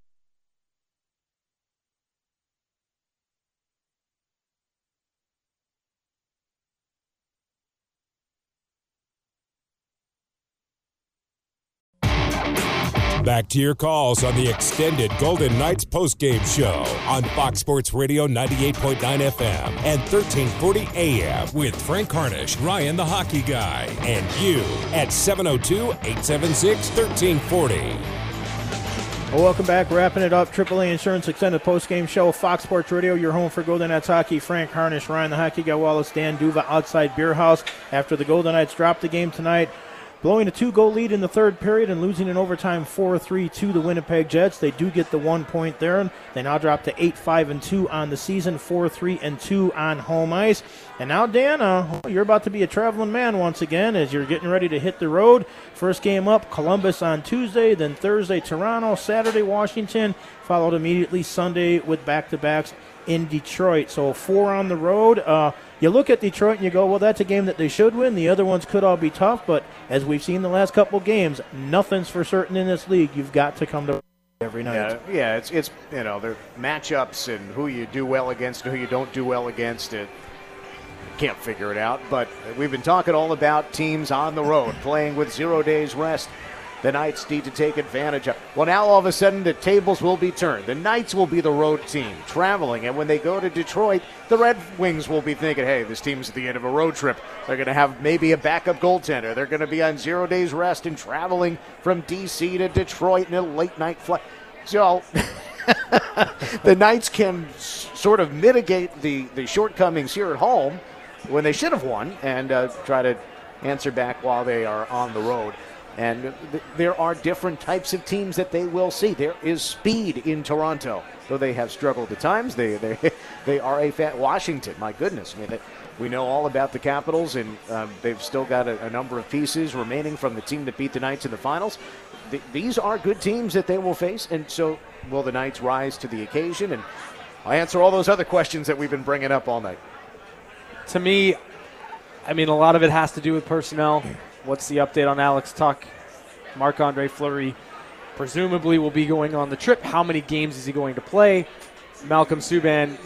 [SPEAKER 1] Back to your calls on the extended Golden Knights postgame show on Fox Sports Radio ninety-eight point nine F M and thirteen forty A M with Frank Harnish, Ryan the Hockey Guy, and you at seven oh two, eight seven six, one three four oh.
[SPEAKER 2] Well, welcome back. Wrapping it up. triple A Insurance Extended Postgame Show, Fox Sports Radio, your home for Golden Knights hockey. Frank Harnish, Ryan the Hockey Guy Wallace, Dan Duva outside Beer House after the Golden Knights dropped the game tonight, blowing a two-goal lead in the third period and losing in overtime four three to the Winnipeg Jets. They do get the one point there. They now drop to eight five and two on the season, four three and two on home ice. And now, Dan, uh, you're about to be a traveling man once again as you're getting ready to hit the road. First game up, Columbus on Tuesday, then Thursday, Toronto, Saturday, Washington, followed immediately Sunday with back-to-backs in Detroit. So four on the road. Uh, you look at Detroit and you go, well, that's a game that they should win. The other ones could all be tough, but as we've seen the last couple games, nothing's for certain in this league. You've got to come to every night.
[SPEAKER 4] Yeah, yeah it's, it's you know, they're matchups and who you do well against and who you don't do well against. It can't figure it out, but we've been talking all about teams on the road playing with zero days rest. The Knights need to take advantage of. Well, now all of a sudden the tables will be turned. The Knights will be the road team traveling, and when they go to Detroit, the Red Wings will be thinking, hey, this team's at the end of a road trip. They're going to have maybe a backup goaltender. They're going to be on zero days rest and traveling from D C to Detroit in a late night flight. So the Knights can s- sort of mitigate the, the shortcomings here at home when they should have won and uh, try to answer back while they are on the road. And th- there are different types of teams that they will see. There is speed in Toronto, though they have struggled at times. They they they are a fat Washington. My goodness, I mean, they, we know all about the Capitals, and um, they've still got a, a number of pieces remaining from the team that beat the Knights in the finals. Th- these are good teams that they will face, and so will the Knights rise to the occasion? And I answer all those other questions that we've been bringing up all night.
[SPEAKER 3] To me, I mean, a lot of it has to do with personnel. What's the update on Alex Tuch? Marc-Andre Fleury presumably will be going on the trip. How many games is he going to play? Malcolm Subban,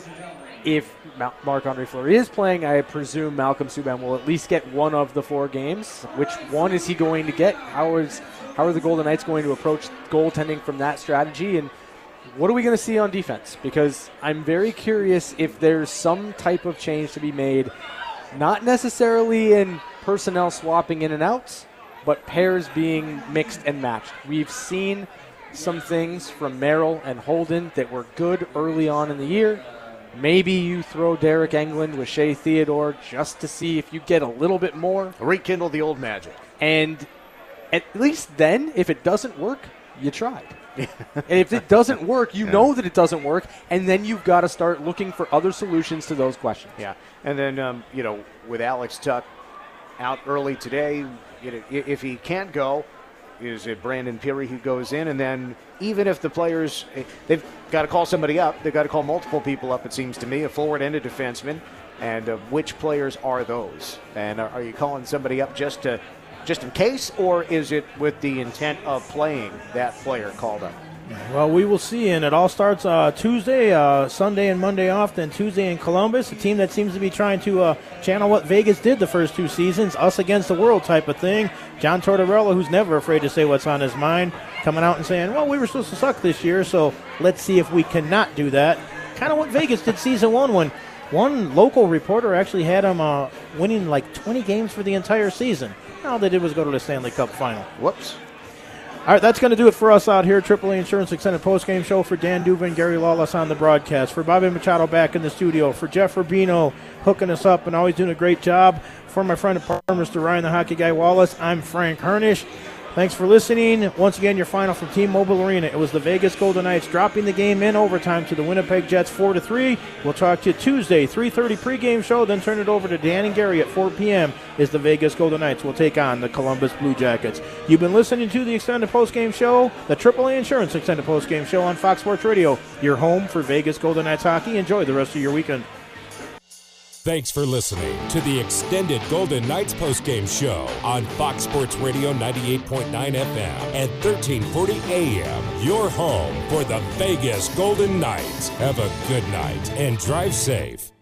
[SPEAKER 3] if Ma- Marc-Andre Fleury is playing, I presume Malcolm Subban will at least get one of the four games. Which one is he going to get? How is how are the Golden Knights going to approach goaltending from that strategy? And what are we going to see on defense? Because I'm very curious if there's some type of change to be made, not necessarily in personnel swapping in and outs, but pairs being mixed and matched. We've seen some things from Merrill and Holden that were good early on in the year. Maybe you throw Derek Englund with Shea Theodore just to see if you get a little bit more.
[SPEAKER 4] Rekindle the old magic.
[SPEAKER 3] And at least then, if it doesn't work, you tried. And if it doesn't work, you yeah. know that it doesn't work, and then you've got to start looking for other solutions to those questions.
[SPEAKER 4] Yeah, and then, um, you know, with Alex Tuch out early today, you know, if he can't go, is it Brandon Peary who goes in? And then even if the players, they've got to call somebody up, they've got to call multiple people up, it seems to me, a forward and a defenseman. And uh, which players are those? And are, are you calling somebody up just to, just in case, or is it with the intent of playing that player called up?
[SPEAKER 2] Well, we will see, and it all starts uh, Tuesday, uh, Sunday and Monday off, then Tuesday in Columbus, a team that seems to be trying to uh, channel what Vegas did the first two seasons, us against the world type of thing. John Tortorella, who's never afraid to say what's on his mind, coming out and saying, well, we were supposed to suck this year, so let's see if we cannot do that. Kind of what Vegas did season one, when one local reporter actually had them uh, winning like twenty games for the entire season. All they did was go to the Stanley Cup final.
[SPEAKER 4] Whoops.
[SPEAKER 2] All right, that's going to do it for us out here. Triple A Insurance Extended Postgame Show. For Dan Dubin, Gary Lawless on the broadcast. For Bobby Machado back in the studio. For Jeff Rubino hooking us up and always doing a great job. For my friend and partner, Mister Ryan the Hockey Guy Wallace, I'm Frank Hernish. Thanks for listening. Once again, your final from T-Mobile Arena. It was the Vegas Golden Knights dropping the game in overtime to the Winnipeg Jets four to three. We'll talk to you Tuesday, three thirty pregame show, then turn it over to Dan and Gary at four p.m. is the Vegas Golden Knights will take on the Columbus Blue Jackets. You've been listening to the Extended Postgame Show, the Triple A Insurance Extended Postgame Show on Fox Sports Radio, your home for Vegas Golden Knights hockey. Enjoy the rest of your weekend.
[SPEAKER 1] Thanks for listening to the Extended Golden Knights postgame show on Fox Sports Radio ninety-eight point nine F M and thirteen forty A M. Your home for the Vegas Golden Knights. Have a good night and drive safe.